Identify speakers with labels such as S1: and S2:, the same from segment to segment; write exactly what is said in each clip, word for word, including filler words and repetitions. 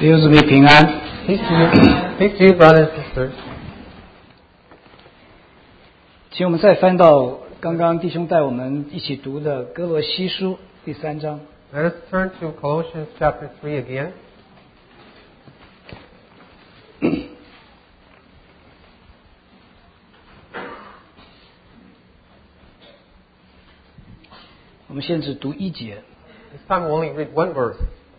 S1: 弟兄姊妹平安。
S2: Peace to you, peace to you, brothers and sisters.
S1: 请我们再翻到刚刚弟兄带我们一起读的哥罗西书第三章。
S2: Let us turn to Colossians chapter three again.
S1: 我们先只读一节。
S2: This time we'll only read one verse.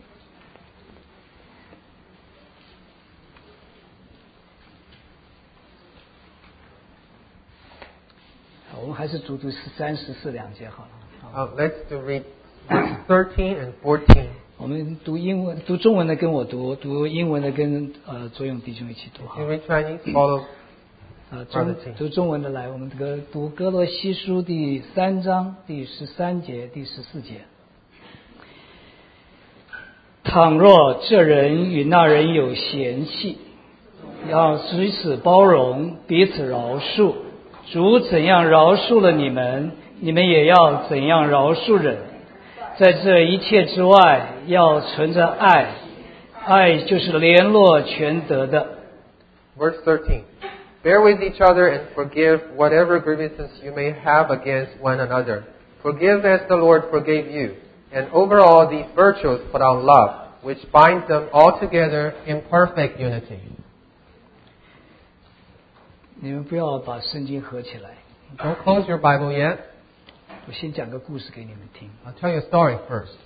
S1: 好，我们还是读读十三、十四两节好了。
S2: Uh, let's do read verse thirteen and fourteen.
S1: 我们读英文，读中文的跟我读，读英文的跟呃左勇弟兄一起读哈。
S2: You read Chinese, follow
S1: 呃，中
S2: Brother Tim.
S1: 读中文的来，我们这个读哥罗西书第三章第十三节、第十四节。倘若这人与那人有嫌隙，要彼此包容，彼此饶恕。主怎样饶恕了你们，你们也要怎样饶恕人。在这一切之外，要存着爱，爱就是联络全德的。
S2: verse thirteen. Bear with each other and forgive whatever grievances you may have against one another. Forgive as the Lord forgave you. And over all these virtues put on love, which binds them all together in perfect unity.
S1: 你们不要把圣经合起来，
S2: Don't close your Bible yet.
S1: 我先讲个故事给你们听。
S2: I'll tell you a story first.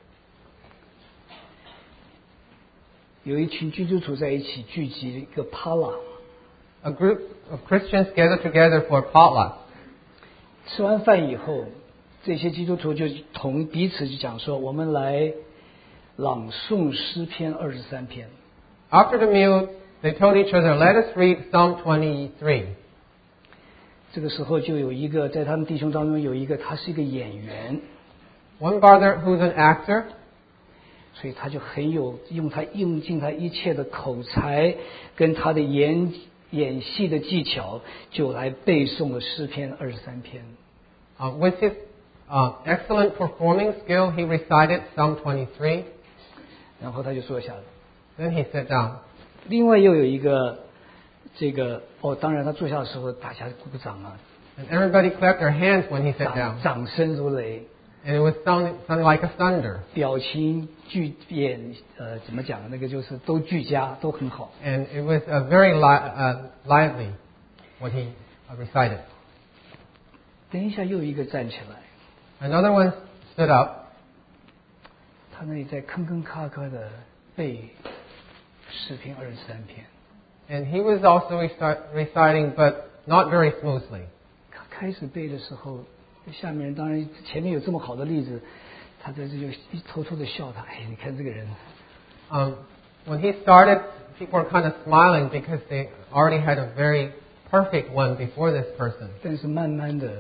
S1: 有一群基督徒在一起聚集一个帕拉，
S2: A group of Christians gathered together for potluck.
S1: 吃完饭以后，这些基督徒就同彼此就讲说，我们来朗诵诗篇二十三篇。
S2: After the meal, they told each other, let us read Psalm twenty-three.
S1: 这个时候就有一个在他们弟兄当中有一个他是一个演员，
S2: One brother who's an actor,
S1: 所以他就很有用他用尽他一切的口才跟他的演演戏的技巧，就来背诵了诗篇二十三篇。
S2: uh, with his uh, excellent performing skill, he recited Psalm twenty-three.
S1: 然后他就坐下了。
S2: Then he sat down.
S1: 另外又有一个这个哦，当然他坐下的时候大家鼓掌啊，
S2: And everybody clapped their hands when he sat
S1: 掌
S2: down.
S1: 掌声如雷，
S2: And it was sounding, sounding like a thunder.
S1: 表情俱演呃怎么讲呢？那个就是都俱佳，都很好。
S2: And it was uh, very li- uh, lively what he uh, recited.
S1: 等一下又一个站起来，
S2: Another one stood up.
S1: 他那里在吭吭咔咔的背诗篇二十三篇。
S2: And he was also reci- reciting, but not very smoothly.
S1: 他开始背的时候，下面人当然前面有这么好的例子，他在这就一偷偷的笑他。哎，你看这个人，
S2: Um, when he started, people were kind of smiling because they already had a very perfect one before this person.
S1: 但是慢慢的，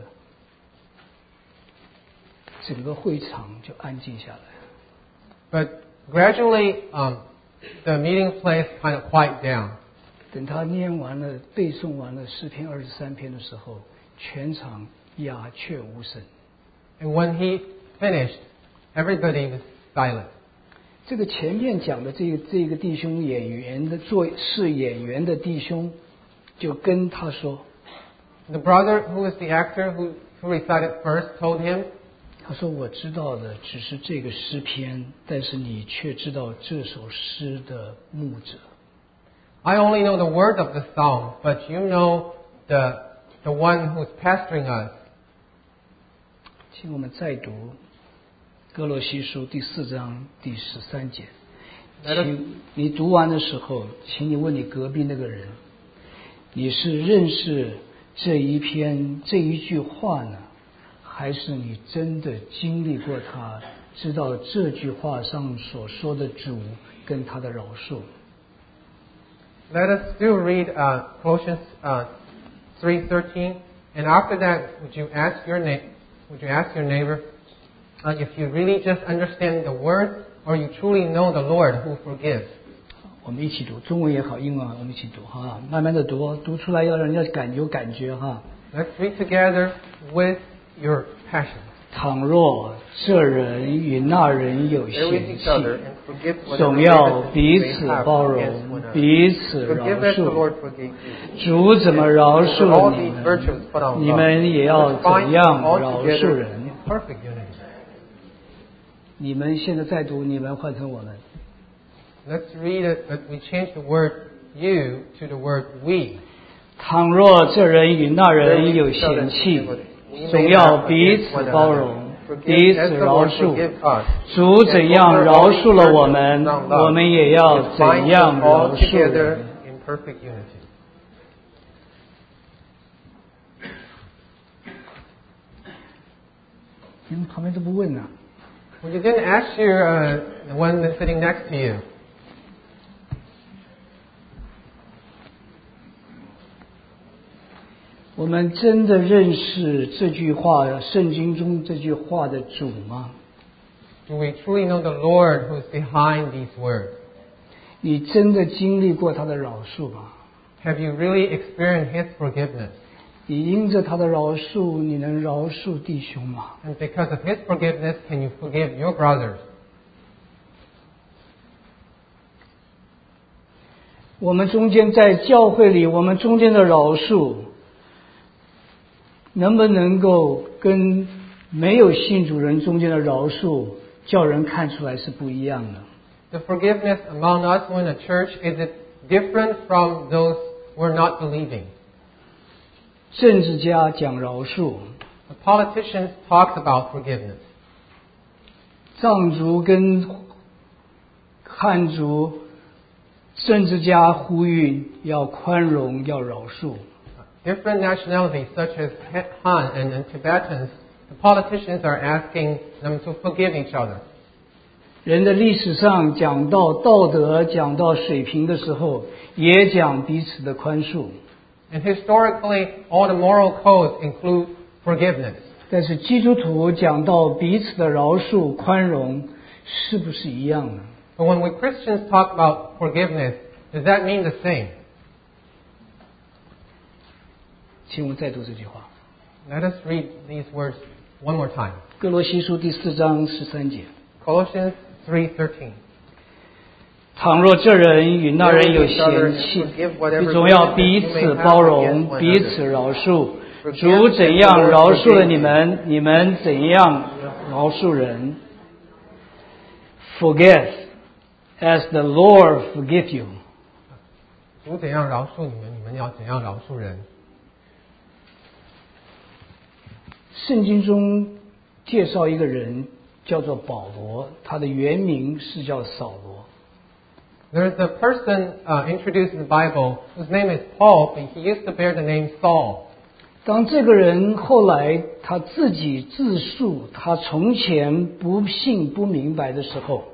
S1: 整个会场就安静下来。
S2: But gradually, um, the meeting place kind of quieted down.
S1: 等他念完了、背诵完了诗篇二十三篇的时候，全场鸦雀无声。
S2: And when he finished, everybody was silent.
S1: 这个前面讲的这个这个弟兄演员的做是演员的弟兄，就跟他说，
S2: The brother who was the actor who, who recited first told him,
S1: 他说我知道的只是这个诗篇，但是你却知道这首诗的牧者。
S2: I only know the words of the song, but you know the, the one who's pastoring us.
S1: 请我们再读哥罗西书第四章第十三节。
S2: Let us-
S1: 请你读完的时候，请你问你隔壁那个人，你是认识这一篇这一句话呢，还是你真的经历过它，知道这句话上所说的主跟他的饶恕？
S2: Let us still read uh, Colossians uh, three thirteen, and after that, would you ask your na- would you ask your neighbor uh, if you really just understand the word, or you truly know the Lord who forgives?
S1: 我们一起读，中文也好，英文我们一起读哈，慢慢的读，读出来要让人家感有感觉哈。
S2: Let's read together with your passion.
S1: 倘若这人与那人有
S2: Bear with
S1: 嫌
S2: each
S1: 隙，
S2: other and forgive whatever
S1: 总要
S2: grievances
S1: 彼
S2: you may
S1: 此
S2: have
S1: 包
S2: against
S1: 容，
S2: one another.
S1: 彼此饶
S2: Forgive as the
S1: 恕。
S2: Lord forgave you.
S1: 主怎么饶恕
S2: Over
S1: 了
S2: all
S1: 你
S2: these
S1: 们，
S2: virtues put on
S1: 你
S2: love.
S1: 们也要
S2: Let's
S1: 怎
S2: bind
S1: 样
S2: them all
S1: 饶恕
S2: together
S1: 人？
S2: in perfect unity.
S1: 你们现在再读，你们换成我们。
S2: Let's read it, but we change the word you to the word we.
S1: 倘若这人与那人有嫌隙，总要彼此包容，彼此饶恕。主怎样饶恕了我们，我们也要怎样饶恕人。
S2: in perfect unity.
S1: 你们旁边都不问呢、啊？
S2: Well, you didn't ask your uh, the one that's sitting next to you.
S1: 我们真的认识这句话，圣经中这句话的主吗？
S2: Do we truly know the Lord who's behind these words?
S1: 你真的经历过他的饶恕吗？
S2: Have you really experienced His forgiveness?
S1: 你因着他的饶恕，你能饶恕弟兄吗？
S2: And because of His forgiveness, can you forgive your brothers?
S1: 我们中间在教会里，我们中间的饶恕，能不能够跟没有信主人中间的饶恕，叫人看出来是不一样的？
S2: The forgiveness among us who in the church, is it different from those who are not believing?
S1: 政治家讲饶恕，
S2: The politicians talk about forgiveness.
S1: 藏族跟汉族政治家呼吁要宽容，要饶恕。
S2: Different nationalities such as Han and, and Tibetans, the politicians are asking them to forgive each other.
S1: 人的历史上讲到道德、讲到水平的时候，也讲彼此的宽恕。
S2: And historically, all the moral codes include forgiveness.
S1: 但是基督徒讲到彼此的饶恕、宽容，是不是一样呢？
S2: But when we Christians talk about forgiveness, does that mean the same?
S1: 请我们再读这句话，
S2: Let us read these words one more time.
S1: 哥罗西书第四章十三节。
S2: Colossians three thirteen.
S1: 倘若这人与那人有嫌隙，你总要彼此包容，彼此饶恕。主怎样饶恕了你们，你们怎样饶恕人。Forgive as the Lord forgive you.
S2: 主怎样饶恕你们，你们要怎样饶恕人。
S1: 圣经中介绍一个人叫做保罗，他的原名是叫扫罗。
S2: There's a person uh, introduced in the Bible whose name is Paul, but he used to bear the name Saul.
S1: 当这个人后来他自己自述他从前不信不明白的时候，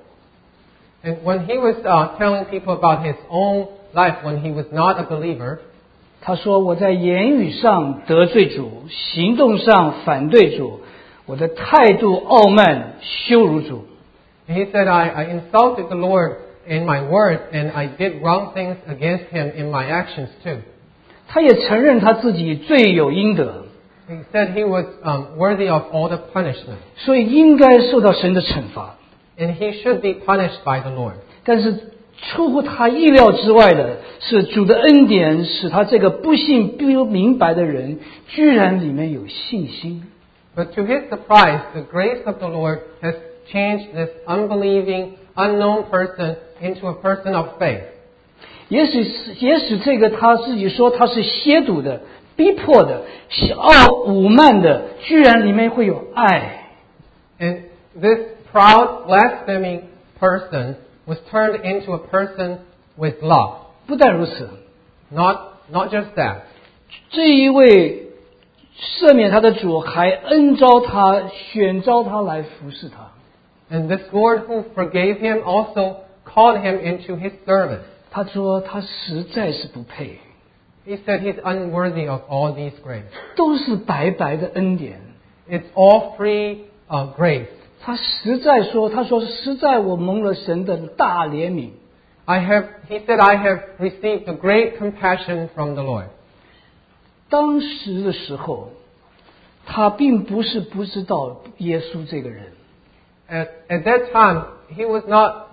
S2: And when he was uh, telling people about his own life when he was not a believer,
S1: 他说：“我在言语上得罪主，行动上反对主，我的态度傲慢，羞辱主。”
S2: he said, I, I insulted the Lord in my words, and I did wrong things against him in my actions too.
S1: 他也承认他自己罪有应得，
S2: He said he was um, worthy of all the punishment,
S1: 所以应该受到神的惩罚。
S2: and he should be punished by the Lord.
S1: 但是出乎他意料之外的是，主的恩典使他这个不信不明白的人，居然里面有信心。
S2: But to his surprise, the grace of the Lord has changed this unbelieving, unknown person into a person of faith.
S1: 也许是，也许这个他自己说他是亵渎的、逼迫的、傲侮慢的，居然里面会有爱。
S2: And this proud, blaspheming person was turned into a person with love.
S1: 不但如此，
S2: Not, not just that.
S1: 这一位赦免他的主还恩召他、选召他来服侍他。
S2: And this Lord who forgave him also called him into his service.
S1: 他说他实在是不配，
S2: He said he's unworthy of all these grace.
S1: 都是白白的恩典。
S2: It's all free uh, grace.
S1: 他实在说，他说实在我蒙了神的大怜悯。
S2: I have, he said, I have received the great compassion from the Lord.
S1: 当时的时候， 他并不是不知道耶稣这个人。
S2: At, at that time, he was not,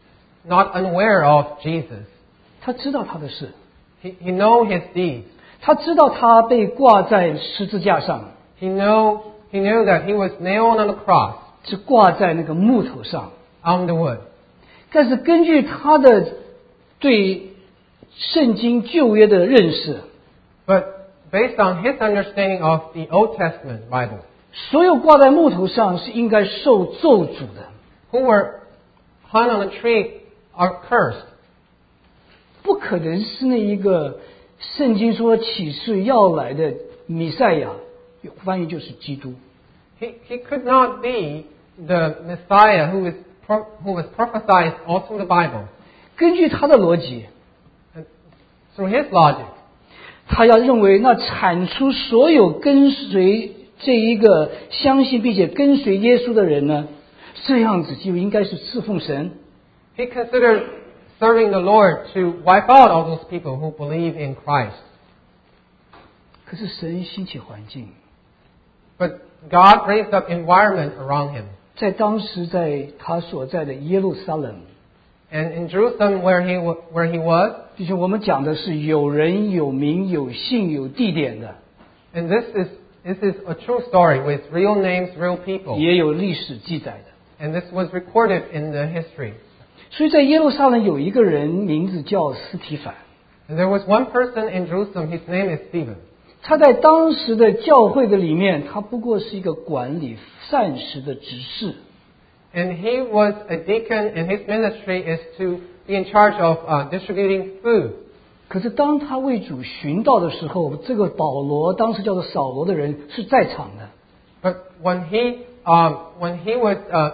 S2: not unaware of Jesus.
S1: 他知道他的事，
S2: He, he knew his deeds.
S1: 他知道他被挂在十字架上，
S2: He knew, he knew that he was nailed on the cross,
S1: 是挂在那个木头上。
S2: on the wood.
S1: 但是根据他的对圣经旧约的认识，
S2: But based on his understanding of the Old Testament Bible,
S1: 所有挂在木头上是应该受咒诅的，
S2: who were hung on a tree are cursed.
S1: 不可能是那一个圣经说启示要来的弥赛亚，翻译就是基督。
S2: He, he could not be the Messiah who is pro, who was prophesied all through the Bible.
S1: 根据他的逻辑，
S2: And through his logic,
S1: 他要认为那产出所有跟随这一个相信并且跟随耶稣的人呢，这样子就应该是侍奉神。
S2: he considered serving the Lord to wipe out all those people who believe in Christ.
S1: 可是神兴起环境，
S2: But God raised up environment around him.
S1: 在当时在他所在的耶路撒冷，
S2: And in Jerusalem where he, wa- where he was,
S1: 就是我们讲的是有人有名有姓有地点的，
S2: and this is, this is a true story with real names, real people.
S1: 也有历史记载的。
S2: And this was recorded in the history.
S1: 所以在耶路撒冷有一个人名字叫司提反，
S2: And there was one person in Jerusalem, his name is Stephen.
S1: 他在当时的教会的里面，他不过是一个管理膳食的执事。
S2: And he was a deacon, and his ministry is to be in charge of uh, distributing food.
S1: 可是当他为主寻道的时候，这个保罗当时叫做扫罗的人是在场的。
S2: But when he, um, when he was, uh,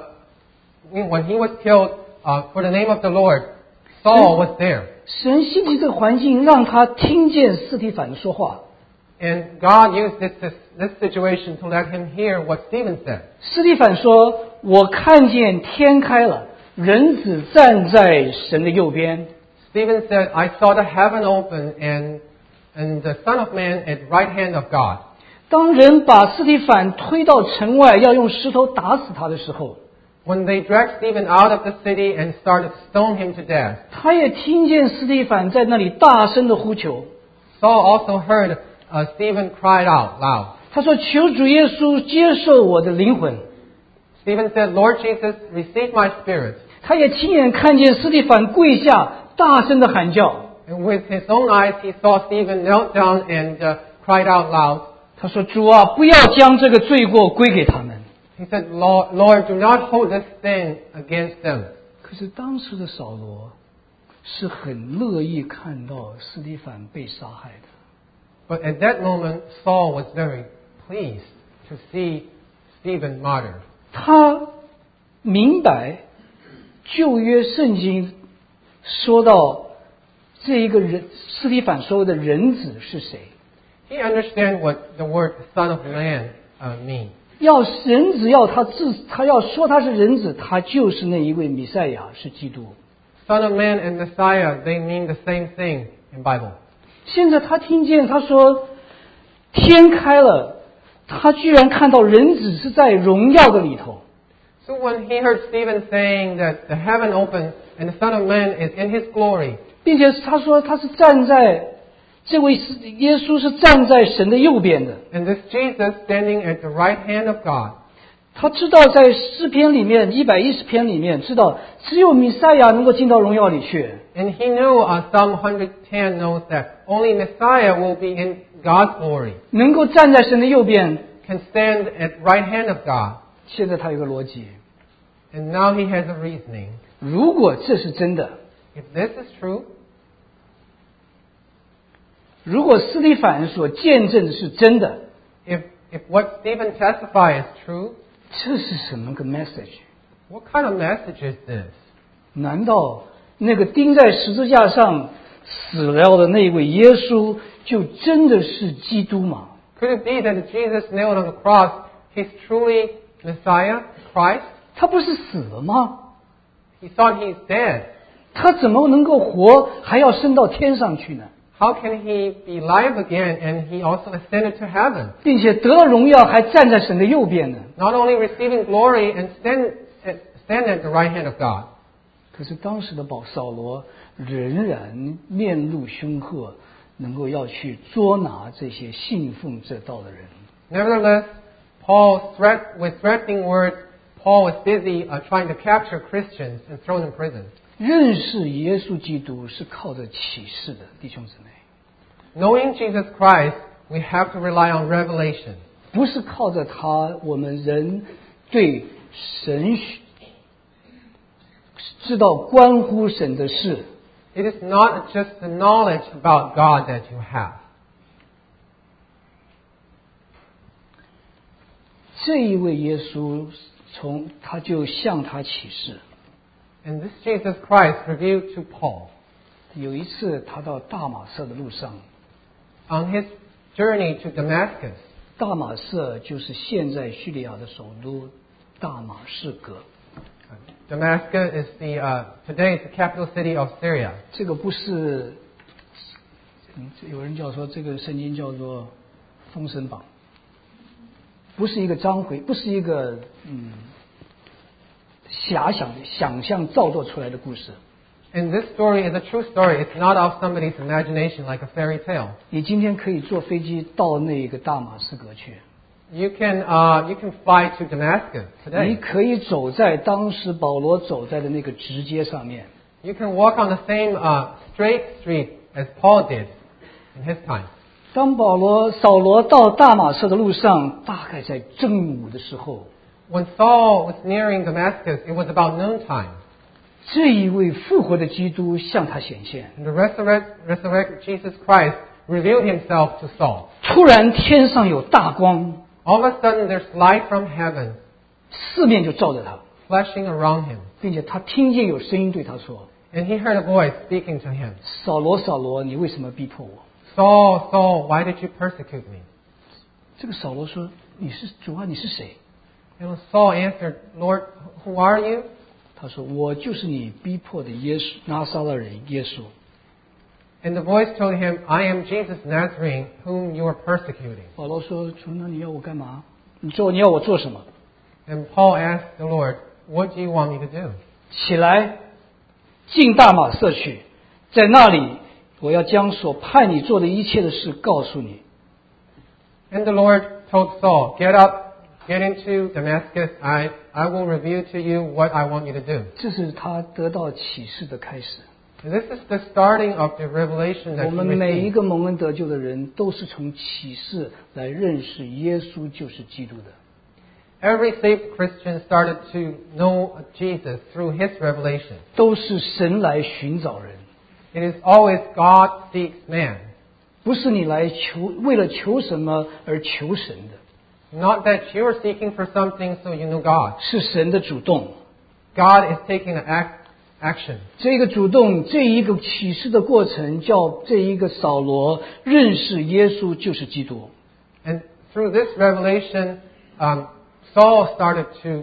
S2: when he was killed uh, for the name of the Lord, Saul was there.
S1: 神兴起这个环境，让他听见司提反说话。
S2: And God used this, this, this situation to let him hear what Stephen said.
S1: 司提反说：“我看见天开了，人子站在神的右边。”
S2: Stephen said, I saw the heaven open and, and the Son of Man at the right hand of God.
S1: 当人把司提反推到城外，要用石头打死他的时候，
S2: When they dragged Stephen out of the city and started to stone him to death,
S1: 他也听见司提反在那里大声的呼求。
S2: Saul also heard uh, Stephen cried out loud.
S1: 他说：“求主耶稣接受我的灵魂。”
S2: Stephen said, Lord Jesus, receive my spirit.
S1: 他也亲眼看见司提反跪下，大声的喊叫。
S2: And with his own eyes, he saw Stephen knelt down and uh, cried out loud.
S1: 他说：“主啊，不要将这个罪过归给他们。”
S2: He said, Lord, Lord, do not hold this sin against them.
S1: 可是当时的扫罗是很乐意看到司提反被杀害的。
S2: But at that moment, Saul was very pleased to see Stephen martyred.
S1: 他明白旧约圣经说到这一个人司提反所谓的人子是谁。
S2: He understands what the word Son of Man uh, means.
S1: 要人子要他自他要说他是人子，他就是那一位弥赛亚，是基督。
S2: Son of Man and Messiah, they mean the same thing in Bible.
S1: 现在他听见他说天开了，他居然看到人子是在荣耀的里头。
S2: So when he heard Stephen saying that the heaven opened and the Son of Man is in his glory,
S1: 并且他说他是站在这位是耶稣是站在神的右边的。
S2: and this Jesus standing at the right hand of God,
S1: 他知道在诗篇里面一百一十篇里面知道只有弥赛亚能够进到荣耀里去。
S2: and he knew uh, Psalm one ten knows that only Messiah will be in God's glory,
S1: 能够站在神的右边。
S2: can stand at right hand of God.
S1: 现在他有个逻辑，
S2: And now he has a reasoning.
S1: 如果这是真的，
S2: If this is true,
S1: 如果司提反所见证的是真的，
S2: if, if what Stephen testified is true,
S1: 这是什么个 message？
S2: what kind of message is this?
S1: 难道那个钉在十字架上死了的那位耶稣就真的是基督吗？
S2: Could it be that Jesus nailed on the cross, he's truly Messiah, Christ?
S1: 他不是死了吗？
S2: He thought he's dead.
S1: 他怎么能够活，还要升到天上去呢？
S2: how can he be alive again and he also ascended to heaven?
S1: 并且得了荣耀，还站在神的右边呢。
S2: Not only receiving glory and stand, stand at the right hand of God.
S1: 可是当时的保扫罗仍然面露凶恶，能够要去捉拿这些信奉这道的人。
S2: Nevertheless, Paul threat, with threatening words, Paul was busy uh, trying to capture Christians and throw them in prison.
S1: 认识耶稣基督是靠着启示的，弟兄姊妹，
S2: Knowing Jesus Christ, we have to rely on revelation.
S1: 不是靠着他，我们人对神知道关乎神的事。
S2: It is not just the knowledge about God that you have.
S1: 这一位耶稣从他就向他启示。
S2: And this Jesus Christ revealed to Paul.
S1: 有一次他到大马色的路上，
S2: On his journey to Damascus,
S1: 大马色就是现在叙利亚的首都大马士革。
S2: Damascus is the, uh, today is the capital city of Syria.
S1: 这个不是，嗯有人叫说这个圣经叫做《封神榜》，不是一个章回，不是一个嗯遐想、想象造作出来的故事。
S2: And this story is a true story. It's not of somebody's imagination like a fairy tale.
S1: 你今天可以坐飞机到那个大马士革去，
S2: You can, uh, you can fly to Damascus
S1: 你
S2: today.
S1: 可以走在当时保罗走在的那个直街上面。
S2: You can walk on the same uh, straight street as Paul did in his time.
S1: 当保罗扫罗到大马色的路上，大概在正午的时候，
S2: When Saul was nearing Damascus, it was about noontime.
S1: 这一位复活的基督向他显现。
S2: And the resurrect, resurrected Jesus Christ revealed himself to Saul.
S1: 突然天上有大光，
S2: All of a sudden, there's light from heaven
S1: 四面就照着他，
S2: flashing around him.
S1: 并且他听见有声音对他说
S2: And he heard a voice speaking to him. ：“
S1: 扫罗，扫罗，你为什么逼迫我
S2: Saul, Saul, why did you persecute me?？”
S1: 这个扫罗说：“你是主啊，你是谁
S2: And Saul answered, Lord, who are you?？”
S1: 他说：“我就是你逼迫的耶稣，拿撒勒人耶稣。
S2: And the voice told him, I am Jesus Nazarene, whom you are persecuting. ”
S1: 保罗说：“主，那你要我干嘛？你做你要我做什么？
S2: And Paul asked the Lord, what do you want me to do?
S1: 起来，进大马色去，在那里我要将所派你做的一切的事告诉你。”
S2: And the Lord told Saul, get up, get into Damascus. I, I will reveal to you what I want you to do.
S1: 这是他得到启示的开始。
S2: And this is the starting of the revelation
S1: 我
S2: that he
S1: 们每一
S2: received.
S1: 个蒙恩得救的人，都是从启示来认识耶稣就是基督的。
S2: Every saved Christian started to know Jesus through his revelation.
S1: 都是神来寻找人，
S2: It is always God seeks man.
S1: 不是你来求为了求什么而求神的，
S2: Not that you are seeking for something so you know God.
S1: 是神的主动。
S2: God is taking an act, action.
S1: 这个主动，这一个启示的过程，叫这一个扫罗认识耶稣就是基督。
S2: And through this revelation, um, Saul started to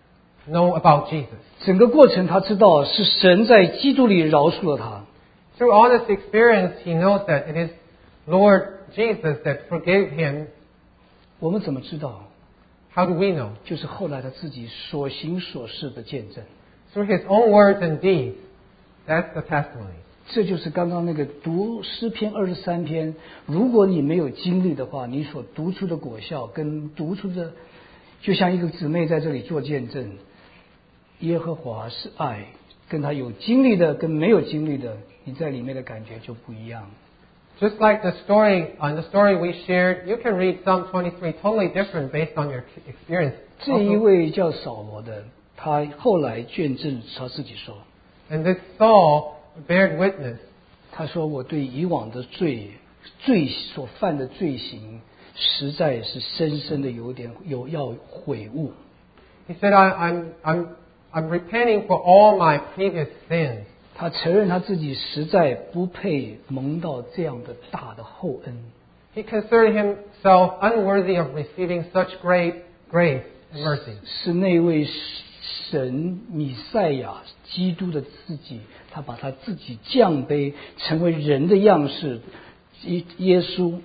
S2: know about Jesus.
S1: 整个过程他知道是神在基督里饶恕了他。
S2: Through all this experience, he knows that it is Lord Jesus that forgave him.
S1: 我们怎么知道？
S2: How do we know?
S1: 就是后来他自己所行所事的见证。
S2: Through his own words and deeds. That's the testimony.
S1: 这就是刚刚那个读诗篇二十三篇，如果你没有经历的话，你所读出的果效跟读出的，就像一个姊妹在这里做见证，耶和华是爱，跟他有经历的跟没有经历的，你在里面的感觉就不一样。
S2: Just like the story, on the story we shared, you can read Psalm twenty-three totally different based on your experience.
S1: 这一位叫扫罗的，他后来见证他自己说，
S2: And this Saul bared witness.
S1: 他说我对以往的罪罪所犯的罪行，实在是深深的有点有要悔悟。
S2: He said, I, I'm, I'm, I'm repenting for all my previous sins.
S1: 他承认他自己实在不配蒙到这样的大的厚恩，
S2: He considered himself unworthy of receiving such great grace and mercy.
S1: 是那位神弥赛亚基督的自己，他把他自己降卑，成为人的样式， 耶稣。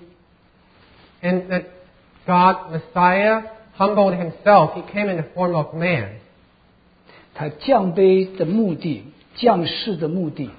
S2: And that God, Messiah, humbled himself. He came in the form of man.
S1: 他降卑的目的，降世的目的，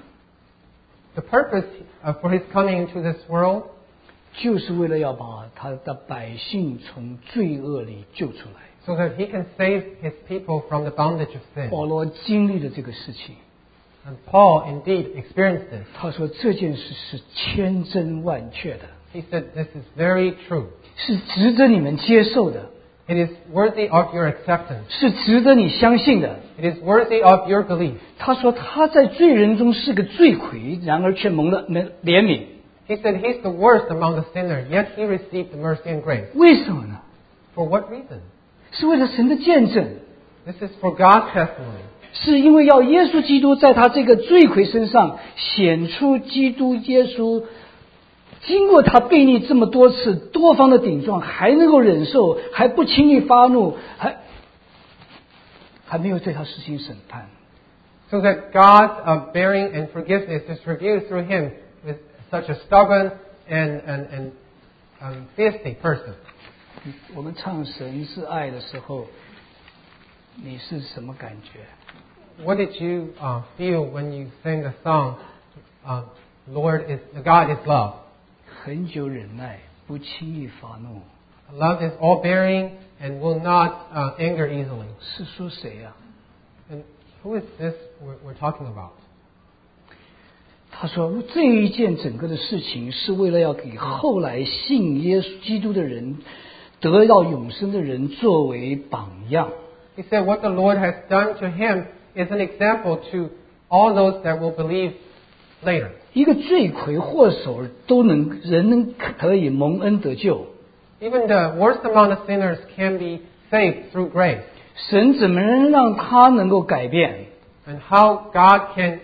S2: The purpose uh, for his coming into this world
S1: 就是为了要把他的百姓从罪恶里救出来。
S2: so that he can save his people from the bondage of sin.
S1: 保罗经历了这个事情，
S2: And Paul indeed experienced this.
S1: 他说这件事是千真万确的，
S2: He said, this is very true.
S1: 是值得你们接受的，
S2: It is worthy of your acceptance.
S1: 是值得你相信的。
S2: It is worthy of your belief.
S1: 他说他在罪人中是个罪魁，然而却蒙了怜悯。
S2: He said he's the worst among the sinners, yet he received the mercy and grace.
S1: 为什么呢？
S2: For what reason?
S1: 是为了神的见证，
S2: This is for God's testimony.
S1: 是因为要耶稣基督在他这个罪魁身上显出基督耶稣，经过他背逆这么多次多方的顶撞，还能够忍受，还不轻易发怒，还还没有对他实行审判。
S2: So that God's uh, bearing and forgiveness is revealed through him with such a stubborn and, and, and um, feisty person.
S1: 我们唱神是爱的时候，你是什么感觉？
S2: What did you uh, feel when you sang the song, uh, Lord is, God is love?
S1: 很久忍耐，不轻易发怒，
S2: Love is all bearing and will not uh, anger easily.
S1: 是说谁呀、
S2: And who is this we're, we're talking about?
S1: 他说这一件整个的事情是为了要给后来信耶稣基督的人得到永生的人作为榜样。
S2: He said what the Lord has done to him is an example to all those that will believe later.
S1: 一个罪魁祸首都能人能可以蒙恩得救，
S2: Even the worst among the sinners can be saved through grace.
S1: 神怎么能让他能够改变，
S2: And how God can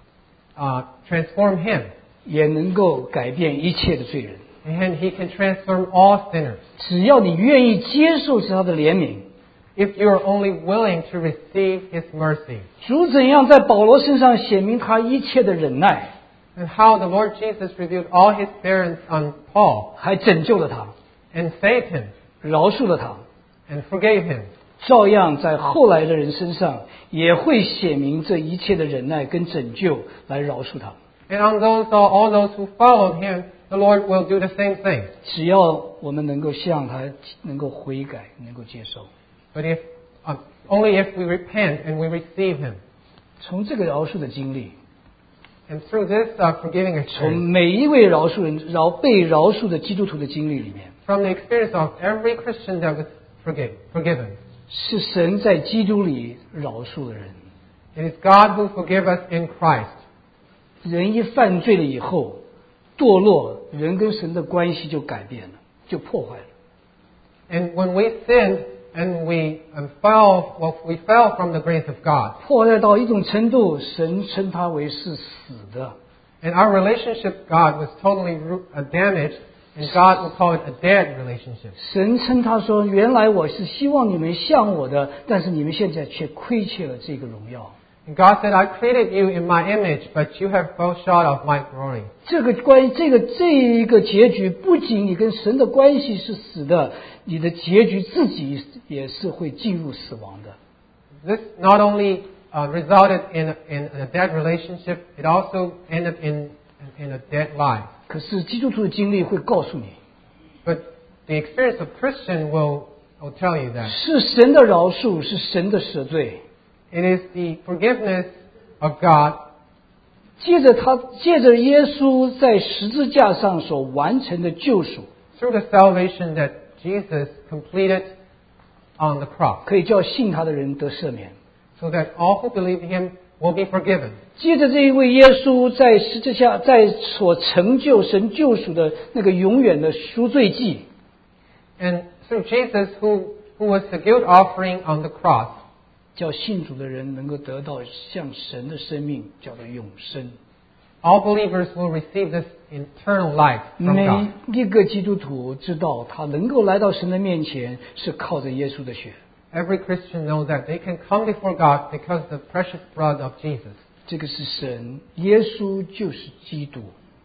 S2: uh, transform him.
S1: 也能够改变一切的罪人。
S2: And he can transform all sinners.
S1: 只要你愿意接受他的怜悯，
S2: If you are only willing to receive his mercy.
S1: 主怎样在保罗身上显明他一切的忍耐，
S2: And how the Lord Jesus revealed all his parents on Paul
S1: 还拯救了他，
S2: and saved him
S1: 饶恕了他，
S2: and forgave him.
S1: 照样在后来的人身上也会显明这一切的忍耐跟拯救来饶恕他。
S2: And on those all, all those who followed him, the Lord will do the same thing.
S1: 只要我们能够向他能够悔改，能够接受，
S2: But if uh, only if we repent and we receive him.
S1: 从这个饶恕的经历，
S2: And through this uh, forgiving
S1: 从
S2: experience,
S1: 每一位饶恕人饶被饶恕的基督徒的经历里面，
S2: from the experience of every Christian that was forgive, forgiven,
S1: 是神在基督里饶恕了人。
S2: it is God who forgives us in Christ.
S1: 人一犯罪了以后，堕落，人跟神的关系就改变了，就破坏了。
S2: And when we sinned and we um, fell, well, we fell from the grace of God.
S1: 破坏到一种程度，神称它为是死的。
S2: And our relationship with God was totally ru- uh, damaged, and God will call it a dead relationship.
S1: 神称他说：“原来我是希望你们像我的，但是你们现在却亏欠了这个荣耀。
S2: And God said, I created you in my image, but you have fell short of my glory. ”
S1: 这个关，这个这一个结局，不仅你跟神的关系是死的，你的结局自己也是会进入死亡的。
S2: This not only uh, resulted in, in a dead relationship, it also ended in, in a dead life.
S1: 可是基督徒的经历会告诉你，
S2: But the experience of Christian will, will tell you that.
S1: 是神的饶恕，是神的赦罪。
S2: It is the forgiveness of God,
S1: 借着他，借着耶稣在十字架上所完成的救赎，
S2: through the salvation that Jesus completed on the cross,
S1: 可以叫信他的人得赦免。
S2: so that all who believe in Him will be forgiven.
S1: 借着这一位耶稣在十字架在所成就神救赎的那个永远的赎罪祭，
S2: And through Jesus, who, who was the guilt offering on the cross,
S1: 叫信主的人能够得到像神的生命，叫做永生。
S2: all believers will receive this eternal life from
S1: 每
S2: God.
S1: 一个基督徒知道，他能够来到神的面前，是靠着耶稣的血。
S2: Every Christian knows that they can come before God because of the precious blood of Jesus.
S1: 这个是神，耶稣就是基督。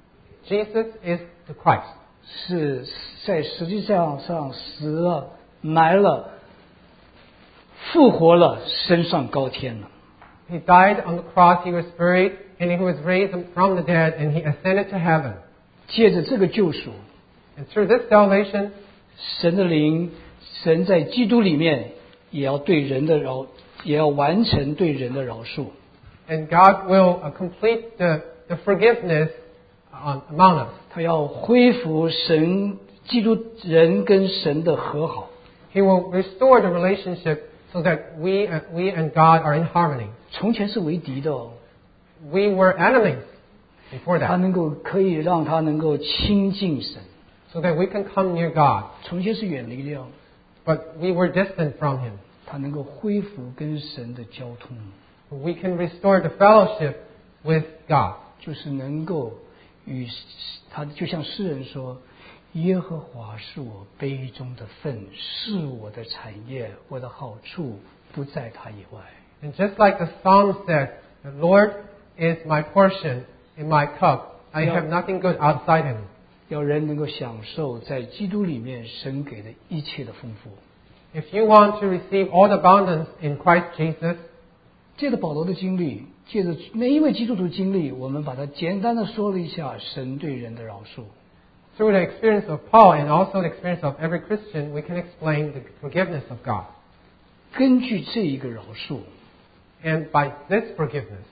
S2: Jesus is the Christ.
S1: 是在实际上上死了、埋了、复活了，升上高天了。
S2: He died on the cross, he was buried, and he was raised from the dead, and he ascended to heaven.
S1: 借着这个救赎，
S2: And through this salvation,
S1: 神的灵，神在基督里面也要对人的饶，也要完成对人的饶恕。
S2: and God will uh, complete the, the forgiveness uh, among us.
S1: 他要恢复神基督人跟神的和好。
S2: He will restore the relationship so that we, uh, we and God are in harmony.
S1: 从前是为敌的哦，
S2: We were enemies before
S1: 他
S2: that,
S1: 能够可以让他能够亲近神。
S2: so that we can come near God.
S1: 从前是远离的哦，
S2: But we were distant from Him.
S1: 他能够恢复跟神的交通，
S2: We can restore the fellowship with God.
S1: 就是能够与他，就像诗人说：“耶和华是我杯中的分，是我的产业，我的好处不在他以外。”
S2: And just like the psalm said, the Lord is my portion in my cup. I
S1: Yeah.
S2: have nothing good outside Him.
S1: 要人能够享受在基督里面神给的一切的丰富。
S2: If you want to receive all the abundance in Christ Jesus,
S1: 借着保罗的经历，借着每一位基督徒经历，我们把它简单的说了一下神对人的饶恕。
S2: through the experience of Paul and also the experience of every Christian, we can explain the forgiveness of God.
S1: 根据这一个饶恕，
S2: And by this forgiveness,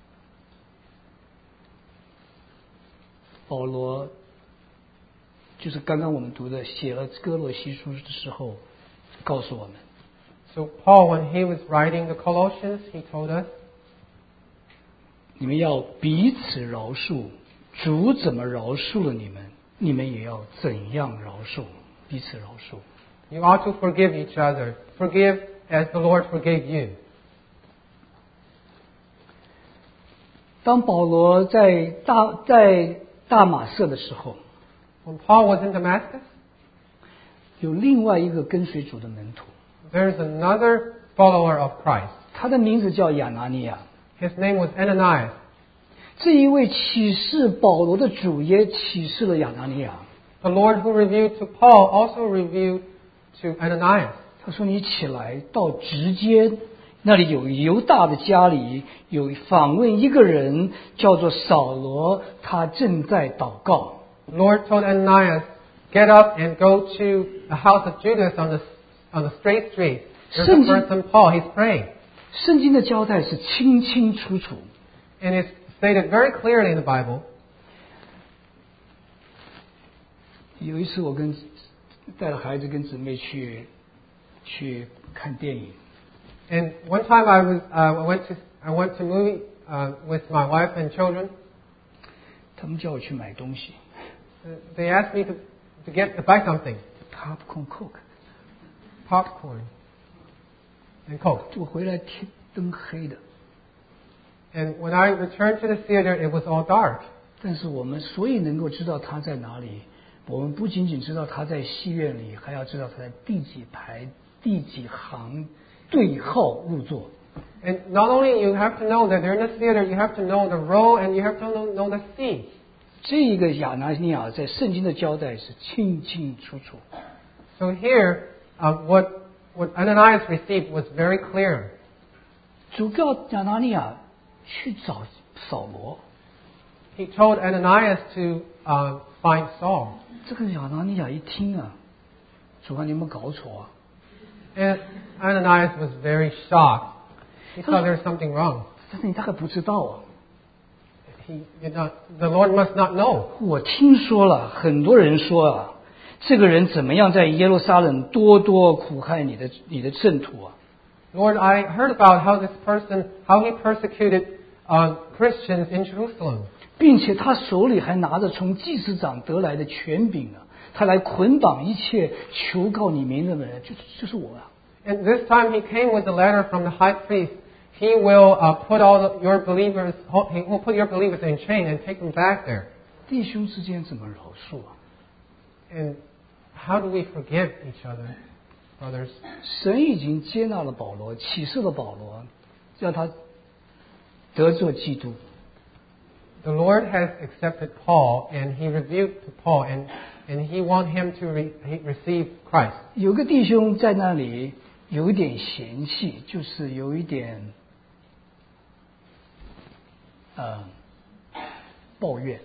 S1: 保罗就是刚刚我们读的写了哥罗西书的时候，告诉我们，
S2: so Paul, when he was writing the Colossians, he told us,
S1: 你们要彼此饶恕，主怎么饶恕了你们，你们也要怎样饶恕，彼此饶恕。
S2: you ought to forgive each other. Forgive as the Lord forgave you.
S1: 当保罗在大在大马色的时候，
S2: When Paul was in Damascus,
S1: 有另外一个跟随主的门徒，
S2: there's another follower of Christ.
S1: 他的名字叫亚拿尼亚。
S2: His name was Ananias.
S1: 这一位启示保罗的主也启示了亚拿尼亚。
S2: The Lord who revealed to Paul also revealed to Ananias.
S1: 他说：“你起来到直街，那里有犹大的家里，有访问一个人，叫做扫罗，他正在祷告。”
S2: The Lord told Ananias, get up and go to the house of Judas on the, on the straight street. There's a person, Paul, he's praying.
S1: 圣经的交代是清清楚楚。
S2: And it's stated very clearly in the Bible.
S1: 有一次，我跟带了孩子跟姊妹去去看电影，
S2: And one time I was, uh, I went to, I went to movie uh, with my wife and children.
S1: 他们叫我去买东西
S2: Uh, They asked me to, to get to buy something,
S1: ，popcorn coke。
S2: popcorn and Coke.
S1: 我回来天灯黑的，
S2: And when I returned to the theater, it was all dark.
S1: 但是我们所以能够知道他在哪里，我们不仅仅知道他在戏院里，还要知道他在第几排、第几行对号入座。
S2: And not only you have to know that they're in the theater, you have to know the row and you have to know, know the seat.
S1: 这一个亚拿尼亚在圣经的交代是清清楚楚。
S2: So here, uh, what, what Ananias received was very clear.
S1: 主叫亚拿尼亚去找扫罗，
S2: He told Ananias to uh, find Saul.
S1: 这个亚拿尼亚一听啊，主啊，你有没有搞错啊？
S2: And Ananias was very shocked. He thought there was something wrong.
S1: 但是你大概不知道啊，
S2: He did not, the Lord must not know.
S1: 我听说了，很多人说啊，这个人怎么样在耶路撒冷多多苦害你的你的圣徒啊？
S2: Lord, I heard about how this person, how he persecuted uh, Christians in Jerusalem.
S1: 并且他手里还拿着从祭司长得来的权柄啊，他来捆绑一切求告你名人的人，就是就是我啊。
S2: And this time he came with a letter from the high priest. He will uh, put all your believers, he will put your believers in chain and take them back there.
S1: 弟兄之间怎么饶恕啊？
S2: And how do we forgive each other, brothers?
S1: 神已经接纳了保罗，启示了保罗，让他得做基督。
S2: the Lord has accepted Paul, and he rebuked Paul, and, and he want him to re, he receive Christ.
S1: 有个弟兄在那里有一点嫌弃，就是有一点呃抱怨。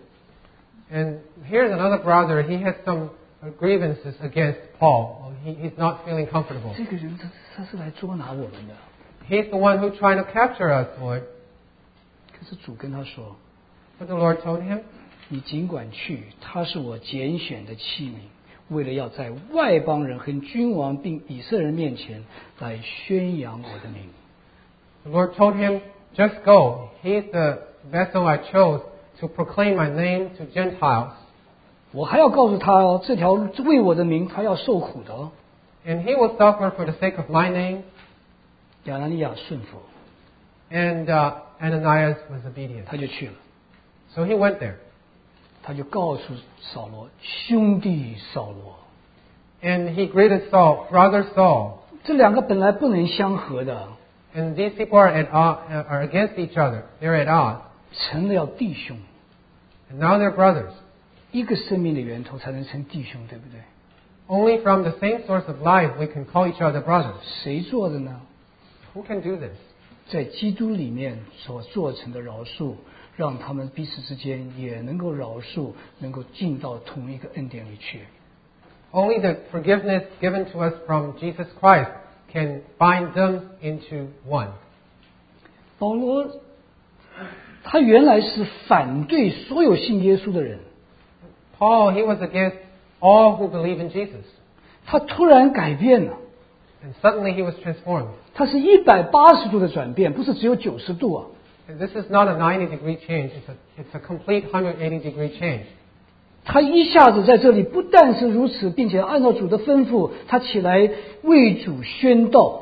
S2: And here's another brother, he has some grievances against Paul. He, he's not feeling comfortable.
S1: 这个人他他是来捉拿我们的，
S2: He's the one who's trying to capture us, Lord.
S1: 可是主跟他说
S2: But the Lord told him,：“
S1: 你尽管去，他是我拣选的器皿，为了要在外邦人和君王并以色列人面前来宣扬我的名。”
S2: the Lord told him, just go. He's the vessel I chose to proclaim my name to Gentiles.
S1: 我还要告诉他哦，这条为我的名，他要受苦的哦。
S2: And he will suffer for the sake of my name.
S1: 亚拿尼亚顺服，
S2: And uh, Ananias was obedient.
S1: 他就去了。
S2: So he went there.
S1: 他就告诉扫罗：“兄弟扫罗，
S2: And he greeted Saul, brother Saul.
S1: 这两个本来不能相合的，
S2: And these people are, at, uh, are against each other. They're at odds.
S1: 成了要弟兄。
S2: And now they're brothers.
S1: 一个生命的源头才能成弟兄，对不对？
S2: Only from the same source of life we can call each other brothers.
S1: 谁做的呢？
S2: Who can do this?
S1: 在基督里面所做成的饶恕，让他们彼此之间也能够饶恕，能够进到同一个恩典里去。
S2: Only the forgiveness given to us from Jesus Christ can bind them into one.
S1: 保罗，他原来是反对所有信耶稣的人，
S2: Paul, he was against all who believe in Jesus.
S1: 他突然改变了，
S2: And suddenly he was transformed.
S1: 他是一百八十度的转变，不是只有九十度啊。
S2: And this is not a ninety degree change. It's a, it's a complete one hundred eighty degree change.
S1: 他一下子在这里不但是如此，并且按照主的吩咐，他起来为主宣道。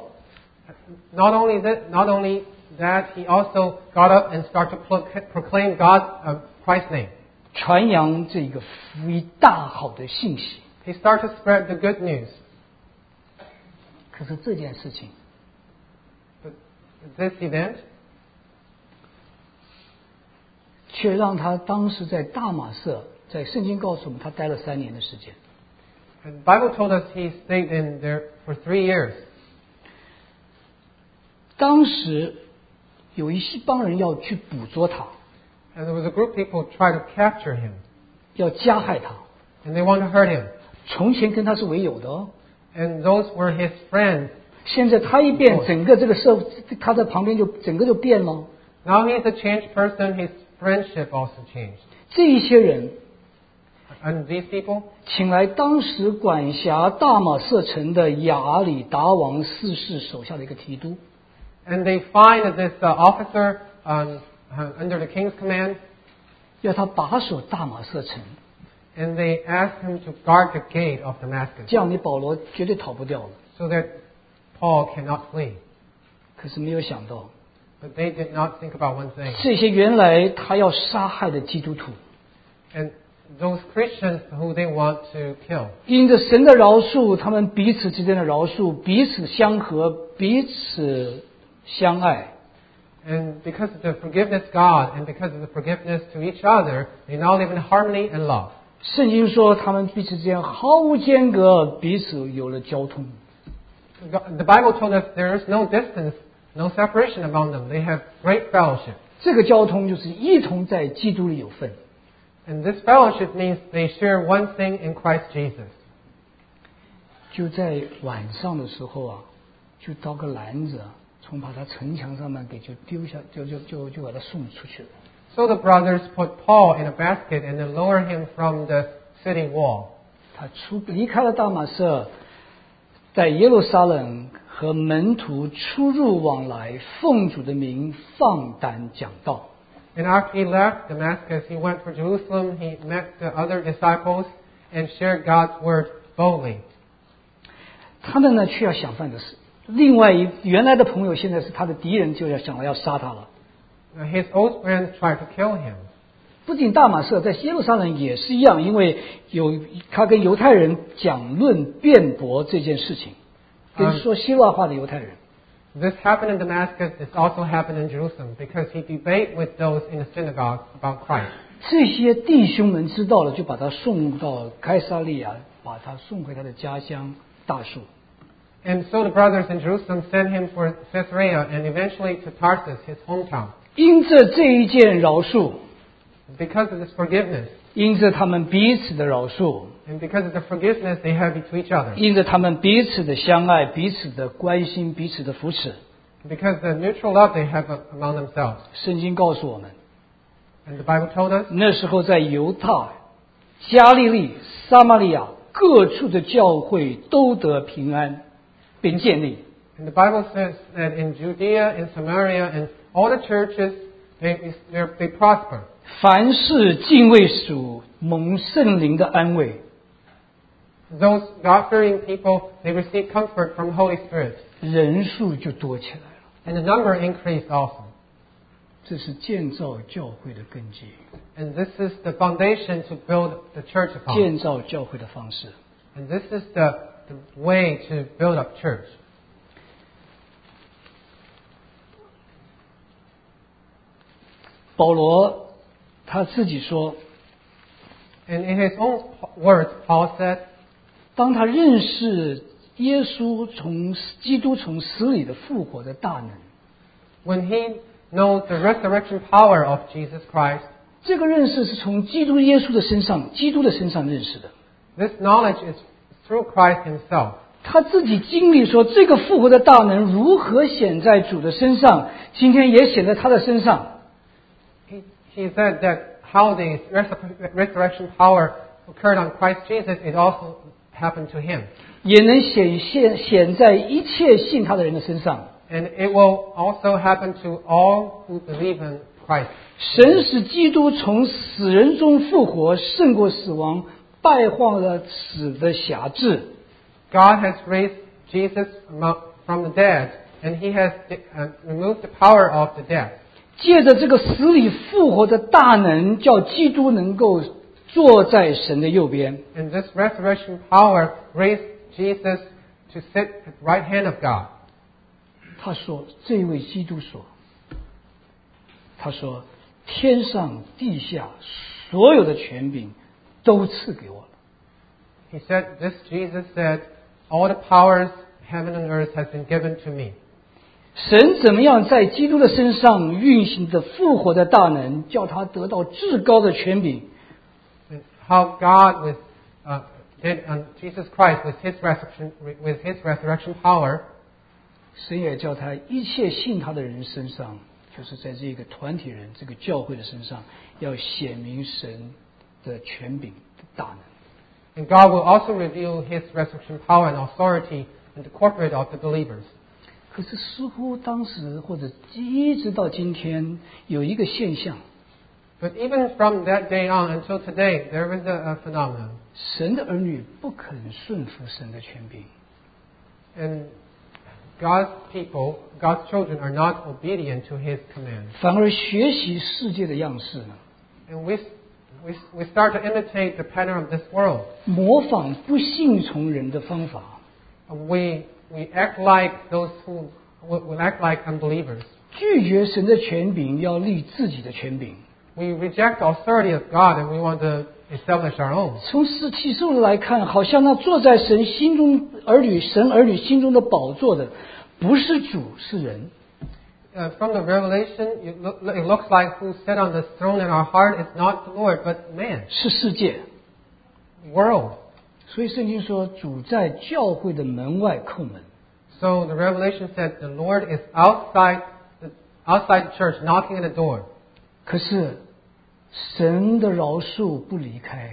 S2: Not only that, not only that, he also got up and started to pro- proclaim God, uh, Christ's name.
S1: 传扬这个福音大好的信息。
S2: He started to spread the good news.
S1: 可是这件事情
S2: But this event
S1: 却让他当时在大马色，在圣经告诉我们，他待了三年的时间。
S2: And the Bible told us he stayed in there for three years.
S1: 当时有一些帮人要去捕捉他，
S2: And there was a group of people who tried to capture him.
S1: 要加害他。
S2: And they wanted to hurt him.
S1: 从前跟他是为友的哦，
S2: And those were his friends.
S1: 现在他一变，整个这个社，他在旁边就整个就变了。
S2: Now he's a changed person. His friendship also changed.
S1: 这一些人
S2: And these people,
S1: 请来当时管辖大马色城的亚里达王四世手下的一个提督，
S2: and they find this uh, officer um, uh, under the king's command,
S1: 要他把守大马色城，
S2: and they ask him to guard the gate of Damascus
S1: 这样你保罗绝对逃不掉了。
S2: so that Paul cannot flee.
S1: 可是没有想到，
S2: But they did not think about one thing.
S1: 这些原来他要杀害的基督徒，
S2: And those Christians who they want to kill,
S1: 因着神的饶恕，他们彼此之间的饶恕，彼此相合，彼此相爱。
S2: and because of the forgiveness of God and because of the forgiveness to each other, they now live in harmony and love.
S1: 圣经说，他们彼此之间毫无间隔，彼此有了交通。
S2: The Bible told us there is no distance, no separation among them. They have great fellowship.
S1: 这个交通就是一同在基督里有份。
S2: And this fellowship means they share one thing in Christ Jesus.
S1: 就在晚上的时候啊，就刀个篮子啊，从把他城墙上面给就丢下，就就就就把他送出去了。
S2: So the brothers put Paul in a basket and then lower him from the city wall.
S1: 他出离开了大马色，在耶路撒冷和门徒出入往来，奉主的名放胆讲道。
S2: And after he left Damascus, he went for Jerusalem. He met the other disciples and shared God's word boldly.
S1: 他们呢，却要想办的是，另外一原来的朋友现在是他的敌人，就要想了要杀他了。
S2: Now, his old friends tried to kill him.
S1: 不仅大马色，在耶路撒冷也是一样，因为有他跟犹太人讲论辩驳这件事情，跟说希腊话的犹太人。
S2: This happened in Damascus. This also happened in Jerusalem because he debated with those in the synagogue about Christ.
S1: 这些弟兄们知道了，就把他送到该撒利亚，把他送回他的家乡大树。
S2: And so the brothers in Jerusalem sent him for Caesarea and eventually to Tarsus, his hometown.
S1: 因着这一件饶恕，
S2: Because of this forgiveness,
S1: 因着他们彼此的饶恕，
S2: and because of the forgiveness they have to each other,
S1: 因着他们彼此的相爱、彼此的关心、彼此的扶持，
S2: because the mutual love they have among themselves.
S1: 圣经告诉我们，
S2: And the Bible told us
S1: 那时候在犹太、加利利、撒玛利亚各处的教会都得平安，并建立。
S2: And the Bible says that in Judea, in Samaria, and all the churches, they, they prosper.
S1: 凡是敬畏属、蒙圣灵的安慰，
S2: Those God-fearing people, they receive comfort from the Holy Spirit.
S1: 人数就多起来了。
S2: And the number increased also.
S1: 这是建造教会的根基，
S2: And this is the foundation to build the church upon.
S1: 建造教会的方式。
S2: And this is the, the way to build up church.
S1: 保罗他自己说，
S2: And in his own words, Paul said,
S1: 当他认识耶稣从基督从死里的复活的大能，
S2: when he knows the resurrection power of Jesus Christ,
S1: 这个认识是从基督耶稣的身上、基督的身上认识的。
S2: this knowledge is through Christ himself.
S1: 他自己经历说，这个复活的大能如何显在主的身上，今天也显在他的身上。
S2: He, he said that how the resurrection power occurred on Christ Jesus, it also happened to him.
S1: 也能显现显在一切信他的人的身上。
S2: And it will also happen to all who believe in Christ.
S1: 神使基督从死人中复活，胜过死亡，败坏了死的辖制。
S2: God has raised Jesus from the dead, and he has uh, removed the power of the death.
S1: 借着这个死里复活的大能，叫基督能够坐在神的右边。
S2: And this resurrection power raised Jesus to sit at the right hand of God.
S1: 他说：“这一位基督说，他说，天上地下所有的权柄都赐给我了。
S2: He said, this Jesus said, all the powers, heaven and earth, has been given to me.
S1: 神怎么样在基督的身上运行的复活的大能，叫他得到至高的权柄。
S2: And how God with, uh, did on Jesus Christ with his resurrection, with his resurrection power,
S1: 神也叫他一切信他的人身上，就是在这个团体人、这个教会的身上，要显明神的权柄的大能。
S2: And God will also reveal his resurrection power and authority in the corporate of the believers.
S1: 可是似乎当时或者一直到今天，有一个现象，
S2: But even from that day on until today, there is a, a phenomenon.
S1: 神的儿女不肯顺服神的权柄，
S2: And God's people, God's children are not obedient to his commands.
S1: 反而学习世界的样式呢，
S2: And we, we, we start to imitate the pattern of this world.
S1: 模仿不信从人的方法，
S2: We, we act like those who will act like unbelievers.
S1: 拒绝神的权柄，要立自己的权柄。
S2: We reject the authority of God and we want to establish our own.
S1: 从四启示录来看，好像那坐在神心中儿女、神儿女心中的宝座的，不是主，是人。
S2: Uh, from the Revelation, it, look, it looks like who sat on the throne in our heart is not the Lord, but man,
S1: 是世界。
S2: world.
S1: 所以圣经说，主在教会的门外叩门。
S2: So the Revelation said the Lord is outside the, outside the church, knocking at the door.
S1: 可是神的饶恕不离开，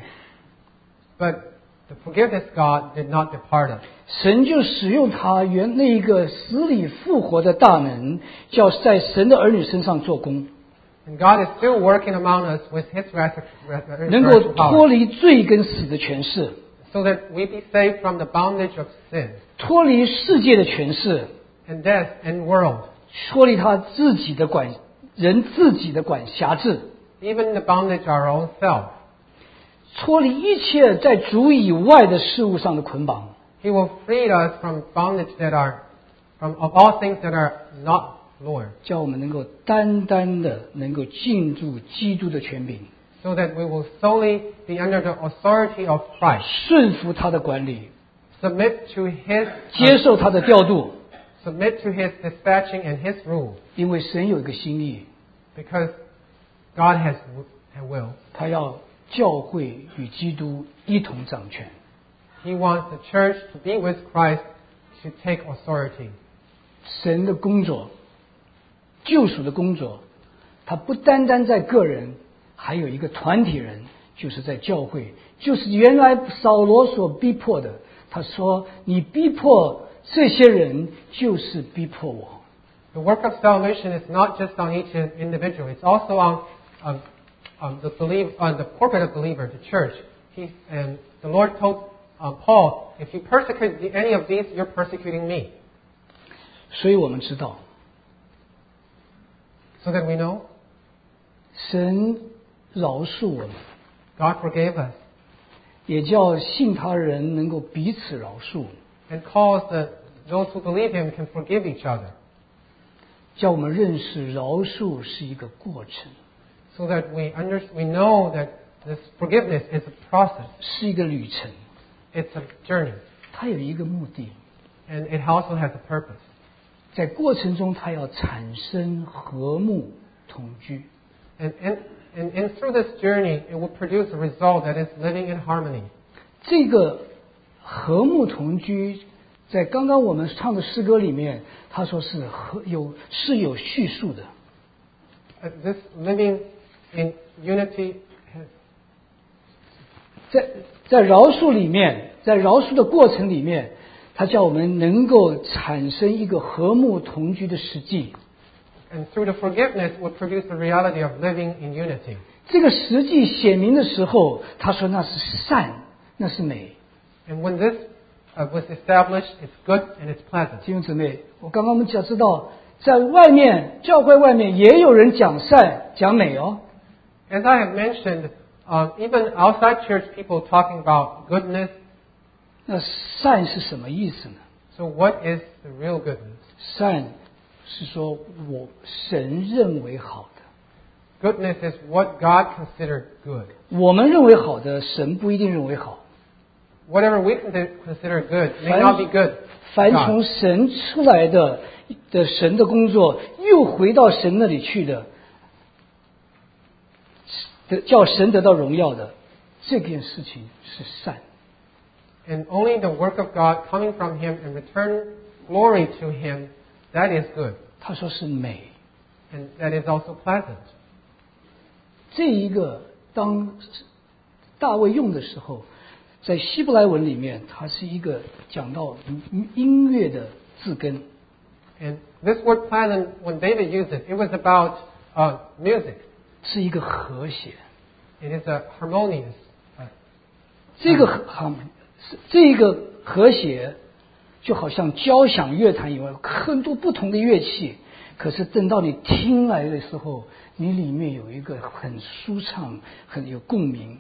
S2: But the forgiveness God did not depart us.
S1: 神就使用他原那一个死里复活的大能，叫在神的儿女身上做工，
S2: And God is still working among us with His resurrection
S1: 能够
S2: resurrection
S1: 脱
S2: power,
S1: 离罪跟死的权势，
S2: so that we be saved from the bondage of sin
S1: 脱离世界的权势，
S2: and death and world,
S1: 脱离他自己的管人自己的管辖制，
S2: even the bondage of our own self.
S1: 脱离一切在主以外的事物上的捆绑。
S2: He will free us from bondage that are from of all things that are not Lord,
S1: 叫我们能够单单的能够进入基督的权柄，
S2: so that we will solely be under the authority of Christ,
S1: 顺服他的管理，
S2: submit to His
S1: 接受他的调度，
S2: submit to His dispatching and His rule,
S1: 因为神有一个心意，
S2: because God has a will.
S1: 他要教会与基督一同掌权。
S2: He wants the church to be with Christ to take authority.
S1: 神的工作，救赎的工作，他不单单在个人，还有一个团体人，就是在教会，就是原来扫罗所逼迫的。他说：“你逼迫这些人，就是逼迫我。”
S2: The work of salvation is not just on each individual; it's also on um, um, the believe on the corporate of believer, the church. He, and the Lord told um, Paul, "If you persecute any of these, you're persecuting me."
S1: 所以我们知道，
S2: So that we know
S1: 神饶恕我们，
S2: God forgave us
S1: 也叫信他人能够彼此饶恕，
S2: and calls that those who believe Him can forgive each other,
S1: 叫我们认识饶恕是一个过程，
S2: so that we under, we know that this forgiveness is a process.
S1: 是一个旅程，
S2: It's a journey,
S1: 它有一个目的。
S2: and it also has a purpose.
S1: 在过程中，它要产生和睦同居。
S2: And, and, and, and through this journey, it will produce a result that is living in harmony.
S1: 这个和睦同居，在刚刚我们唱的诗歌里面，他说是和有是有叙述的。
S2: Uh, this living in unity has,
S1: 在在饶恕里面，在饶恕的过程里面，他叫我们能够产生一个和睦同居的实际。
S2: and through the forgiveness will produce the reality of living in unity.
S1: 这个实际显明的时候，他说那是善，那是美。
S2: And when this uh, was established, it's good and it's pleasant.
S1: 弟兄姊妹，我刚刚我们讲知道，在外面教会外面也有人讲善讲美哦。
S2: As I have mentioned, um, even outside church people talking about goodness.
S1: 那善是什么意思呢？
S2: So what is the real goodness?
S1: 善是说我神认为好的，
S2: Goodness is what God considered good.
S1: 我们认为好的，神不一定认为好。
S2: Whatever we consider good may not be good.
S1: 凡从神出来的的神的工作，又回到神那里去的，的叫神得到荣耀的，这件事情是善。
S2: And only the work of God coming from Him and return glory to Him, that is good.
S1: 他说是美。
S2: And that is also pleasant.
S1: 这一个当大卫用的时候，在希伯来文里面，它是一个讲到音乐的字根。
S2: And this word pleasant, when David used it, it was about uh, music.
S1: 是一个和谐。
S2: It is a harmonious. Uh,
S1: 这个和这个和谐，就好像交响乐团以外很多不同的乐器，可是等到你听来的时候，你里面有一个很舒畅、很有共鸣。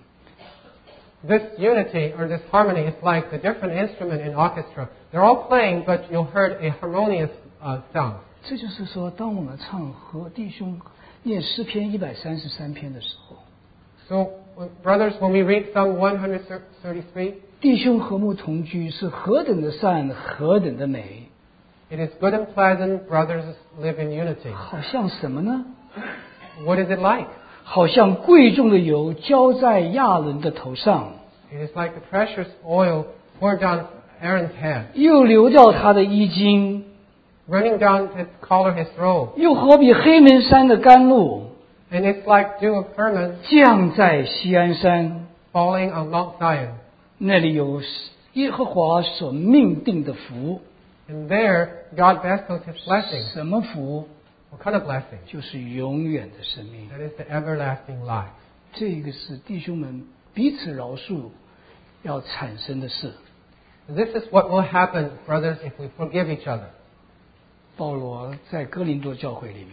S2: This unity or this harmony is like the different instrument in orchestra. They're all playing, but you heard a harmonious uh, sound.
S1: 这就是说，当我们唱和弟兄念诗篇一百三十三篇的时候，
S2: So, brothers, when we read Psalm one thirty-three,
S1: 弟兄和睦同居是何等的善，何等的美。
S2: it is good and pleasant, brothers live in unity.
S1: 好像什么呢？
S2: What is it like?
S1: 好像贵重的油浇在亚伦的头上，
S2: It is like the precious oil poured down Aaron's head,
S1: 又流掉他的衣襟，
S2: running down his collar, his robe.
S1: 又好比黑门山的甘露
S2: And it's like dew of Hermon
S1: 降在锡安山，
S2: falling on Mount Zion.
S1: 那里有耶和华所命定的福。
S2: And there, God bestows His blessing.
S1: 什么福？
S2: What kind of blessing?
S1: 就是永远的生命。
S2: That is the everlasting life.
S1: 这个是弟兄们彼此饶恕要产生的事。
S2: And this is what will happen, brothers, if we forgive each other.
S1: 保罗在哥林多教会里面，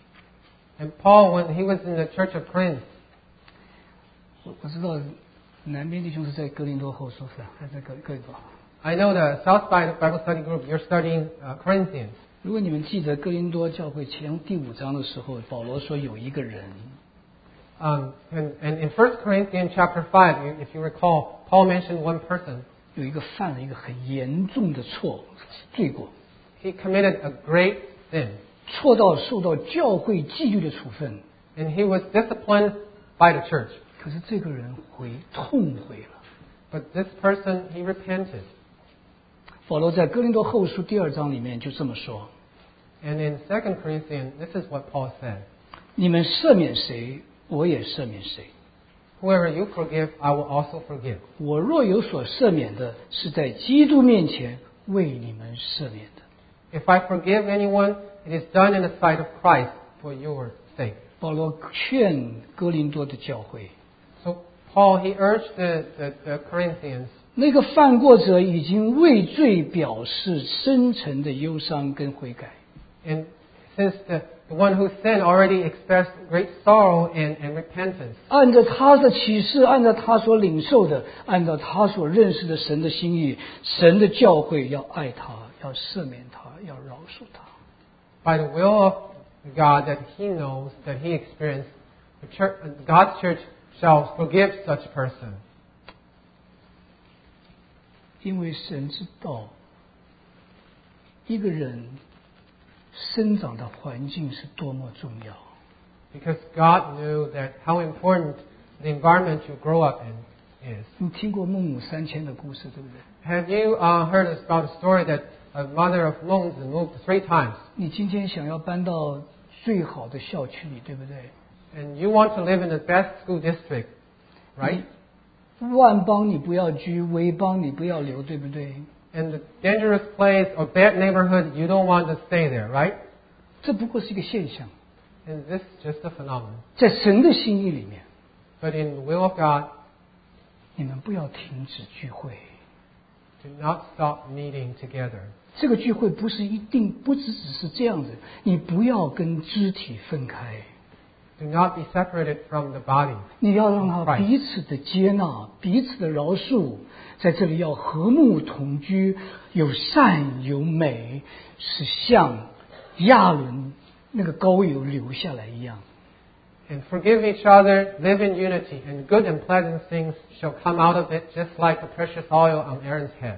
S2: And Paul, when he was in the church of Corinth,
S1: 我我知道南边弟兄是在哥林多后书是吧？还是在哥哥林多？
S2: I know the Southside Bible Study Group, you're studying uh, Corinthians.
S1: 如果你们记得哥林多教会前第五章的时候，保罗说有一个人，
S2: Um, and, and in First Corinthians chapter five, you, if you recall, Paul mentioned one person.
S1: 有一个犯了一个很严重的错罪过，
S2: He committed a great sin,
S1: 错到受到教会纪律的处分。
S2: and he was disciplined by the church.
S1: 可是这个人悔痛悔了。
S2: But this person, he repented.
S1: 保罗在哥林多后书第二章里面就这么说：
S2: And in Second Corinthians, this is what Paul said.
S1: 你们赦免谁，我也赦免谁。
S2: Whoever you forgive, I will also forgive.
S1: 我若有所赦免的，是在基督面前为你们赦免的。
S2: If I forgive anyone, it is done in the sight of Christ for your sake.
S1: 保罗劝哥林多的教会，
S2: So Paul, he urged the, the, the Corinthians,
S1: 那个犯过者已经为罪表示深沉的忧伤跟悔改。
S2: and since the, the one who sinned already expressed great sorrow and, and repentance,
S1: 按照他的启示，按照他所领受的，按照他所认识的神的心意，神的教会要爱他，要赦免他，要饶恕他。
S2: by the will of God that he knows, that he experienced, the church, God's church shall forgive such a person.
S1: 因为神知道，一个人生长的环境是多么重要。
S2: Because God knew that how important the environment you grow up in is.
S1: 你听过孟母三迁的故事，对不对？
S2: Have you uh, heard about a story that a mother of Moses moved three times?
S1: 你今天想要搬到最好的校区里，对不对？
S2: And you want to live in the best school district, right?
S1: 万邦你不要居，为邦你不要留，对不对？
S2: And the dangerous place or bad neighborhood, you don't want to stay there, right?
S1: 这不过是一个现象，
S2: And this is just a phenomenon.
S1: 在神的心意里面，
S2: But in the will of God,
S1: 你们不要停止聚会。
S2: do not stop meeting together.
S1: 这个聚会不是一定不只只是这样子，你不要跟肢体分开，
S2: Do not be separated from the body.
S1: 你要让他彼此的接纳，彼此的饶恕，在这里要和睦同居，有善有美，是像亚伦那个膏油流下来一样。
S2: And forgive each other, live in unity, and good and pleasant things shall come out of it, just like the precious oil on Aaron's head.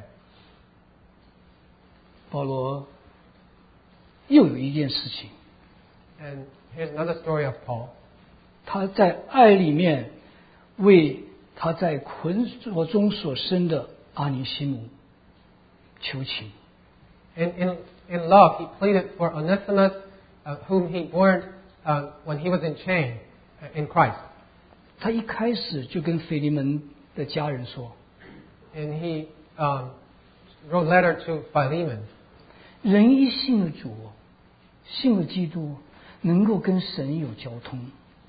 S1: 保罗又有一件事情，
S2: And here's another story of Paul.
S1: 他在爱里面为他在捆锁中所生的阿尼西姆求情。
S2: And in, in love, he pleaded for Onesimus, uh, whom he bore uh, when he was in chain uh, in Christ.
S1: 他一开始就跟腓利门的家人说，
S2: And he um, wrote letter to Philemon.
S1: 人一信了主，信了基督，能够跟神有交通。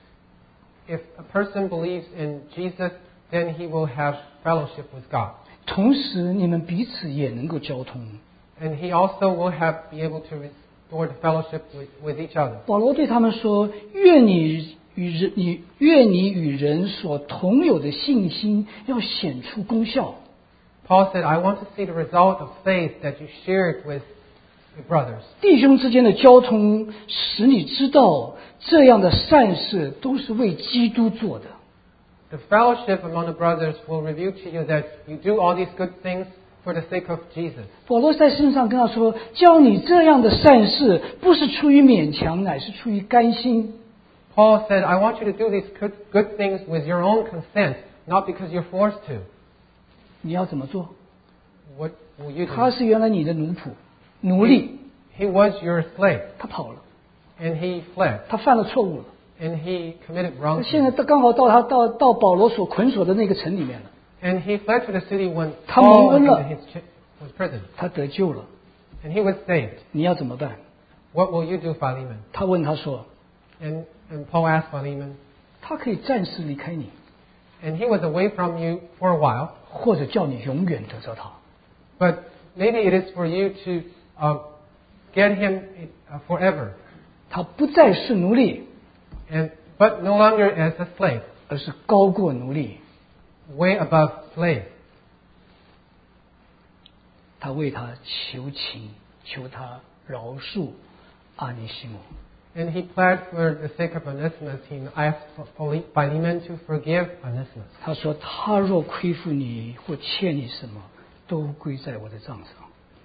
S2: If a person believes in Jesus, then he will have fellowship with God.
S1: 同时，你们彼此也能够交通。
S2: And he also will have be able to restore the fellowship with, with each other.
S1: 保罗对他们说：“愿你与人，你愿你与人所同有的信心要显出功效。
S2: Paul said, I want to see the result of faith that you shared with your brothers.
S1: 弟兄之间的交通，使你知道这样的善事都是为基督做的。
S2: The fellowship among the brothers will reveal to you that you do all these good things for the sake of Jesus.
S1: 保罗在身上跟他说：“教你这样的善事，不是出于勉强，乃是出于甘心。”
S2: Paul said, I want you to do these good, good things with your own consent, not because you're forced to.
S1: 你要怎么做？
S2: What will you
S1: 他
S2: do?
S1: 是原来你的奴仆、奴隶，
S2: He was your slave,
S1: 他跑了，
S2: and he fled,
S1: 他犯了错误了。
S2: and he committed
S1: 现在
S2: wrongdoing.
S1: 他刚好到他到到保罗所捆锁的那个城里面了，
S2: And he fled to the city when
S1: 他蒙
S2: Paul
S1: 恩
S2: was
S1: 了。
S2: in his ch- was prison,
S1: 他得救了。
S2: and he was saved.
S1: 你要怎么办？
S2: What will you do, Philemon?
S1: 他问他说
S2: And, and Paul asked Philemon,
S1: 他可以暂时离开你，
S2: and he was away from you for a while,
S1: 或者叫你永远得着他。
S2: but maybe it is for you to uh, get him uh, forever,
S1: 他不再是奴隶，
S2: and but no longer as a slave,
S1: 而是高过奴隶。
S2: way above slave.
S1: 他为他求情，求他饶恕阿尼西姆。
S2: And he pled for the sake of Onesimus. He asked for Philemon to forgive Onesimus.
S1: 他说：“他若亏负你或欠你什么，都归在我的账上。”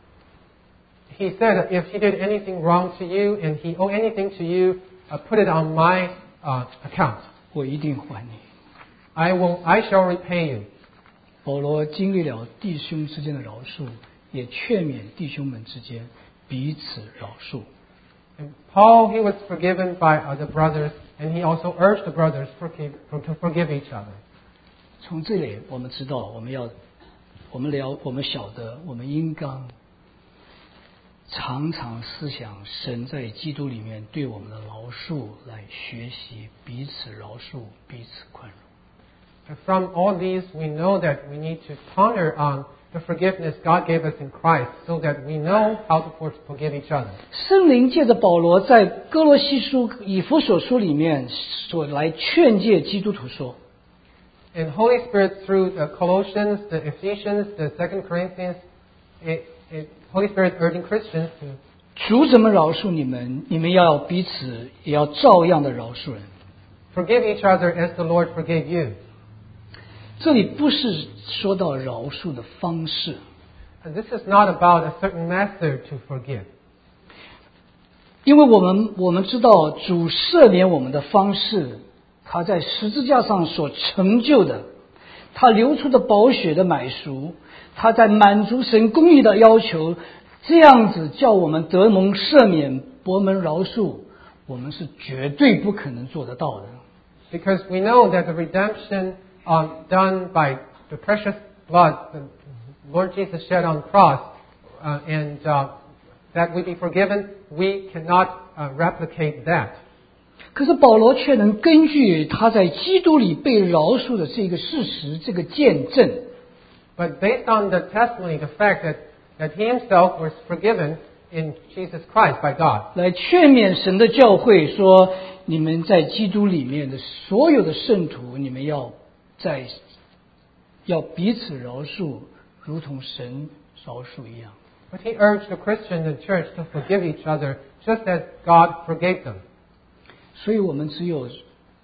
S2: He said, if he did anything wrong to you and he owe anything to you, uh, put it on my uh, account.
S1: 我一定还你。
S2: I will, I shall repay you.
S1: 保罗经历了弟兄之间的饶恕，也劝勉弟兄们之间彼此饶恕。
S2: And Paul, he was forgiven by other brothers, and he also urged the brothers forgive, to forgive each other.
S1: 从这里我们知道，我们要，我们了，我们晓得，我们应当常常思想神在基督里面对我们的饶恕，来学习彼此饶恕，彼此宽容。
S2: And from all these, we know that we need to ponder on the forgiveness God gave us in Christ, so that we know how to forgive each other.
S1: 圣灵借着保罗在哥罗西书、以弗所书里面所来劝诫基督徒说。
S2: And Holy Spirit through the Colossians, the Ephesians, the Second Corinthians, it, it, Holy Spirit urging Christians to
S1: 主怎么饶恕你们，你们要彼此也要照样的饶恕人。
S2: forgive each other as the Lord forgave you.
S1: 这里不是说到饶恕的方式。
S2: And this is not about a certain method to forgive.
S1: 因为我们我们知道主赦免我们的方式，他在十字架上所成就的，他流出的宝血的买赎，他在满足神公义的要求，这样子叫我们得蒙赦免、博蒙饶恕，我们是绝对不可能做得到的。
S2: Because we know that the redemption um, done by the precious blood the Lord Jesus shed on the cross, uh, and uh, that we be forgiven, we cannot uh, replicate that.
S1: 可是保罗却能根据他在基督里被饶恕的这个事实，这个见证，
S2: But based on the testimony, the fact that, that he himself was forgiven in Jesus Christ by God,
S1: 来劝勉神的教会说：你们在基督里面的所有的圣徒，你们要在要彼此饶恕，如同神饶恕一样。
S2: but he urged the Christian and church to forgive each other just as God forgave them.
S1: 所以我们只有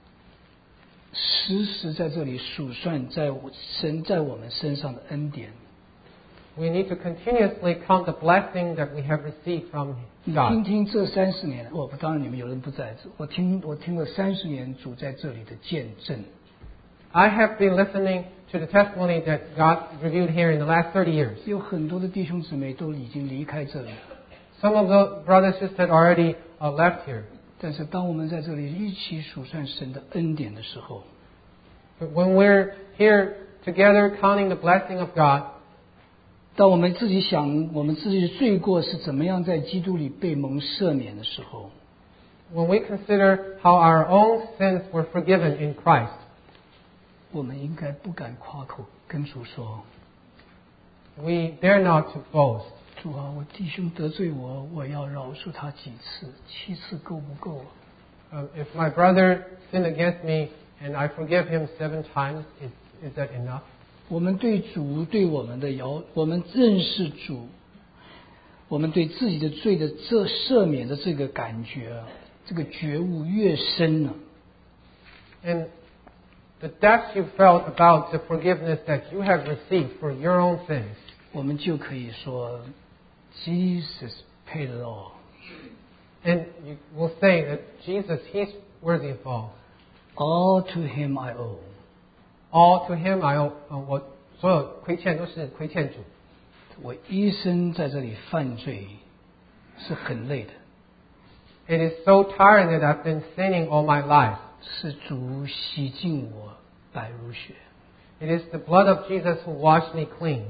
S1: 时时在这里数算在神在我们身上的恩典。
S2: We need to continuously count the blessing that we have received from
S1: 你
S2: God.
S1: 听听这三十年，我不当然你们有人不在这，我听我听了三十年主在这里的见证。
S2: I have been listening to the testimony that God revealed here in the last thirty years.
S1: 有很多的弟兄姊妹都已经离开这里了，
S2: Some of the brothers and sisters already uh, left here.
S1: 但是当我们在这里一起数算神的恩典的时候，
S2: But when we're here together counting the blessing of God,
S1: 当我们自己想我们自己的罪过是怎么样在基督里被蒙赦免的时候，
S2: when we consider how our own sins were forgiven in Christ,
S1: 我们应该不敢夸口跟主说：
S2: we dare not to boast.
S1: 主啊，我弟兄得罪我，我要饶恕他几次？七次够不够啊？
S2: Um, if my brother sinned against me and I forgive him seven times, is, is that enough?
S1: 我们对主对我们的要，我们认识主，我们对自己的罪的这赦免的这个感觉啊，这个觉悟越深呢，
S2: And the depth you felt about the forgiveness that you have received for your own sins,
S1: 我们就可以说 Jesus paid it all.
S2: and you will say that Jesus, He's worthy of all.
S1: All to him I owe.
S2: All to Him I owe. 呃我所有亏欠都是亏欠主。
S1: 我一生在这里犯罪是很累的，
S2: It is so tiring that I've been sinning all my life.
S1: 是主洗净我白如雪。
S2: It is the blood of Jesus who washed me clean,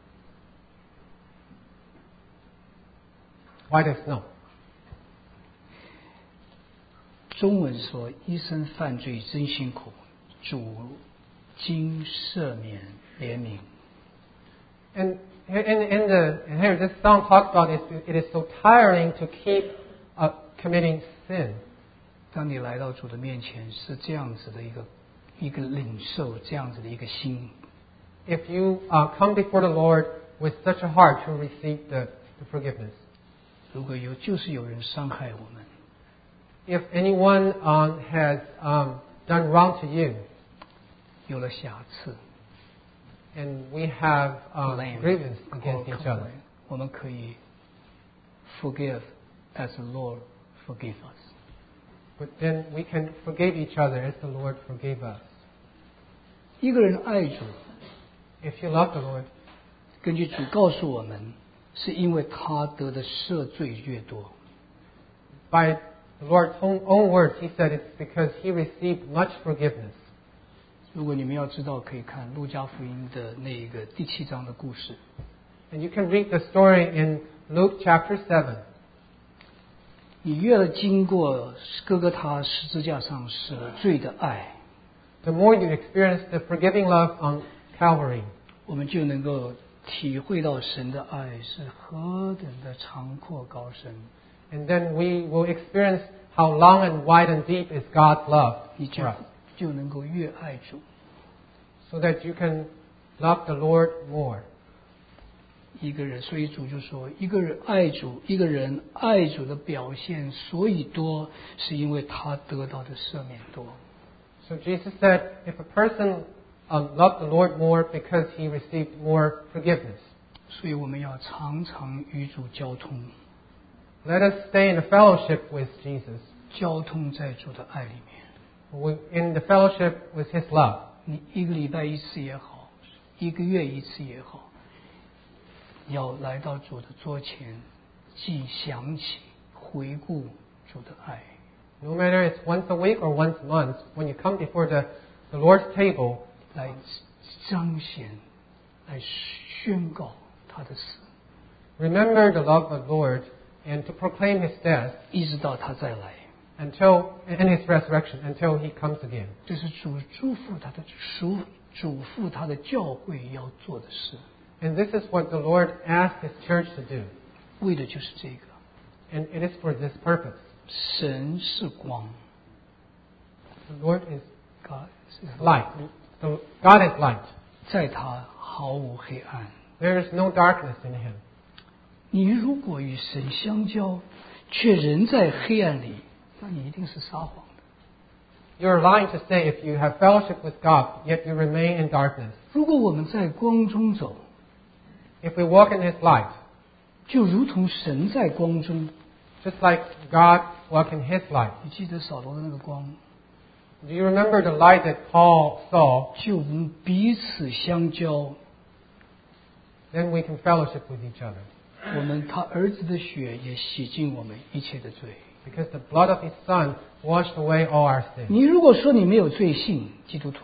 S2: white as snow.
S1: 中文说一生犯罪真辛苦，主经赦免怜悯。
S2: And in, in the and here this song talks about it, it is so tiring to keep uh, committing sin.
S1: 当你来到主的面前，是这样子的一个一个领受，这样子的一个心。
S2: If you uh, come before the Lord with such a heart to receive the, the forgiveness.
S1: 如果有就是有人伤害我们，
S2: If anyone um, has um, done wrong to you,
S1: 有了瑕疵
S2: and we have um,
S1: blame
S2: grievance
S1: 或
S2: against each other,
S1: complaint， 我们可以 forgive as the Lord forgive us。
S2: but then we can forgive each other as the Lord forgave us.
S1: 一个人爱主，
S2: If you love the Lord,
S1: 根据主告诉我们，是因为他得的赦罪越多。
S2: by the Lord's own, own words, He said it's because He received much forgiveness.
S1: 如果你们要知道，可以看路加福音的那一个第七章的故事。
S2: And you can read the story in Luke chapter seven.
S1: 你越了经过哥哥他十字架上舍罪的爱，
S2: The more you experience the forgiving love on Calvary,
S1: 我们就能够体会到神的爱是何等的长阔高深。
S2: and then we will experience how long and wide and deep is God's love
S1: 你就
S2: for us,
S1: 就能够越爱主。
S2: so that you can love the Lord more.
S1: 一个人，所以主就说，一个人爱主，一个人爱主的表现，所以多，是因为他得到的赦免多。
S2: So Jesus said, if a person um, loved the Lord more because he received more forgiveness.
S1: 所以我们要常常与主交通，
S2: Let us stay in the fellowship with Jesus,
S1: 交通在主的爱里面。
S2: we- in the fellowship with His love.
S1: 你一个礼拜一次也好，一个月一次也好，要来到主的桌前，既想起、回顾主的爱。
S2: No matter it's once a week or once a month, when you come before the, the Lord's table,
S1: 来彰显、来宣告他的死，
S2: remember the love of the Lord and to proclaim His death
S1: 一直到他再来。
S2: until and His resurrection until He comes again.
S1: 这是主祝福他的属嘱咐他的教会要做的事，
S2: And this is what the Lord asked His church to do.
S1: 为的就是这个。
S2: And it is for this purpose.
S1: 神是光
S2: The Lord is
S1: ，God is
S2: light. So God is light.
S1: 在他毫无黑暗。
S2: There is no darkness in Him.
S1: 你如果与神相交，却仍在黑暗里，那你一定是撒谎的。
S2: You're lying to say if you have fellowship with God, yet you remain in darkness.
S1: 如果我们在光中走，
S2: If we walk in His light,
S1: 就如同神在光中。
S2: just like God walked in His light.
S1: 你记得扫罗的那个光，
S2: Do you remember the light that Paul saw?
S1: 就我们彼此相交，
S2: Then we can fellowship with each other.
S1: 我们他儿子的血也洗净我们一切的罪。
S2: Because the blood of His Son washed away all our sins.
S1: 你如果说你没有罪性，基督徒，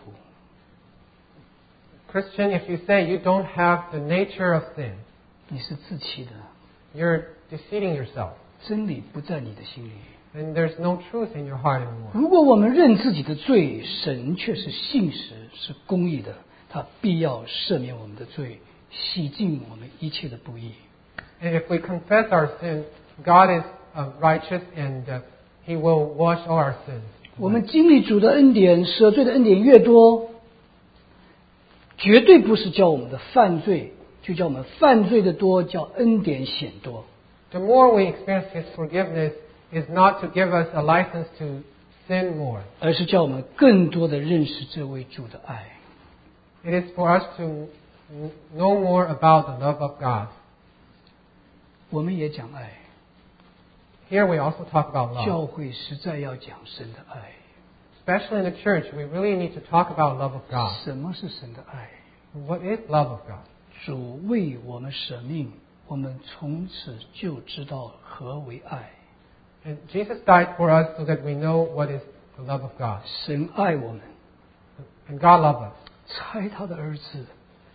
S2: Christian, if you say you don't have the nature of sin,
S1: 你是自欺的，
S2: you're deceiving yourself.
S1: 真理不在你的心里。
S2: And there's no truth in your heart anymore.
S1: 如果我们认自己的罪，神却是信实、是公义的，他必要赦免我们的罪，洗净我们一切的不义。
S2: And if we confess our sin, God is um, righteous and uh, He will wash all our sins.
S1: 我们经历主的恩典、赦罪的恩典越多，绝对不是叫我们的犯罪，就叫我们犯罪的多，叫恩典显多。
S2: The more we experience His forgiveness is not to give us a license to sin more.
S1: 而是叫我们更多的认识这位主的爱。
S2: It is for us to n- know more about the love of God.
S1: 我们也讲爱，
S2: Here we also talk about love.
S1: 教会实在要讲神的爱。
S2: Especially in the church, we really need to talk about love of God.
S1: 什么是神的爱？
S2: What is love of God?
S1: 主为我们舍命，我们从此就知道何为爱。
S2: And Jesus died for us so that we know what is the love of God.
S1: 神爱我们，
S2: And God loves us.
S1: 差他的儿子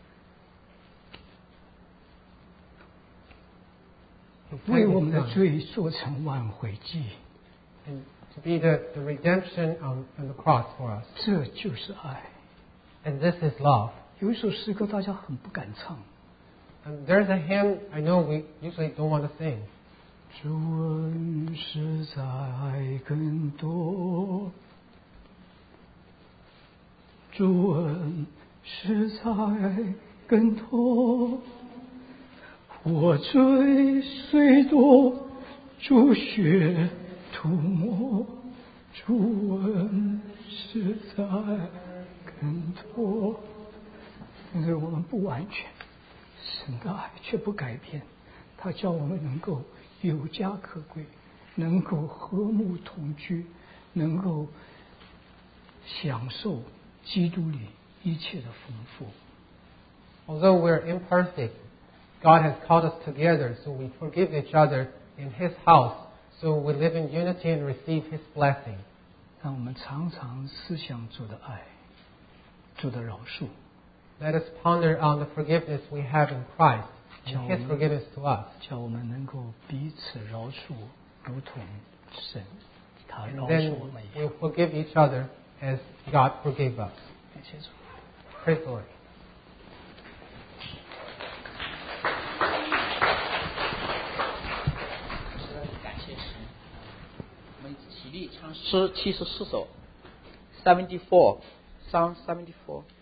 S2: He
S1: 为
S2: sent
S1: 我
S2: His
S1: 们的
S2: Son.
S1: 罪做成挽回祭，
S2: And to be the, the redemption on, on the cross for us.
S1: 这就是爱。
S2: And this is love.
S1: 有一首诗歌大家很不敢唱，
S2: And there's a hymn I know we usually don't want to sing.
S1: 主恩实在更多，主恩实在更多， 我罪虽多，主血涂抹，主恩实在更多。但是我们不完全，神的爱却不改变，他叫我们能够有家可归，能够和睦同居，能够享受基督里一切的丰富。
S2: Although we're imperfect, God has called us together so we forgive each other in His house, so we live in unity and receive His blessing.
S1: 让我们常常思想主的爱，主的饶恕。
S2: Let us ponder on the forgiveness we have in Christ and His forgiveness to us.
S1: 叫我们能够彼此饶恕，如同神他饶
S2: And
S1: 恕
S2: then
S1: 我们一
S2: we
S1: 样。
S2: forgive each other as God forgave us.
S1: 感谢主。
S2: Praise the Lord.
S3: 感谢神。我们起立唱诗七十四首 ，seventy four， Psalm seventy four。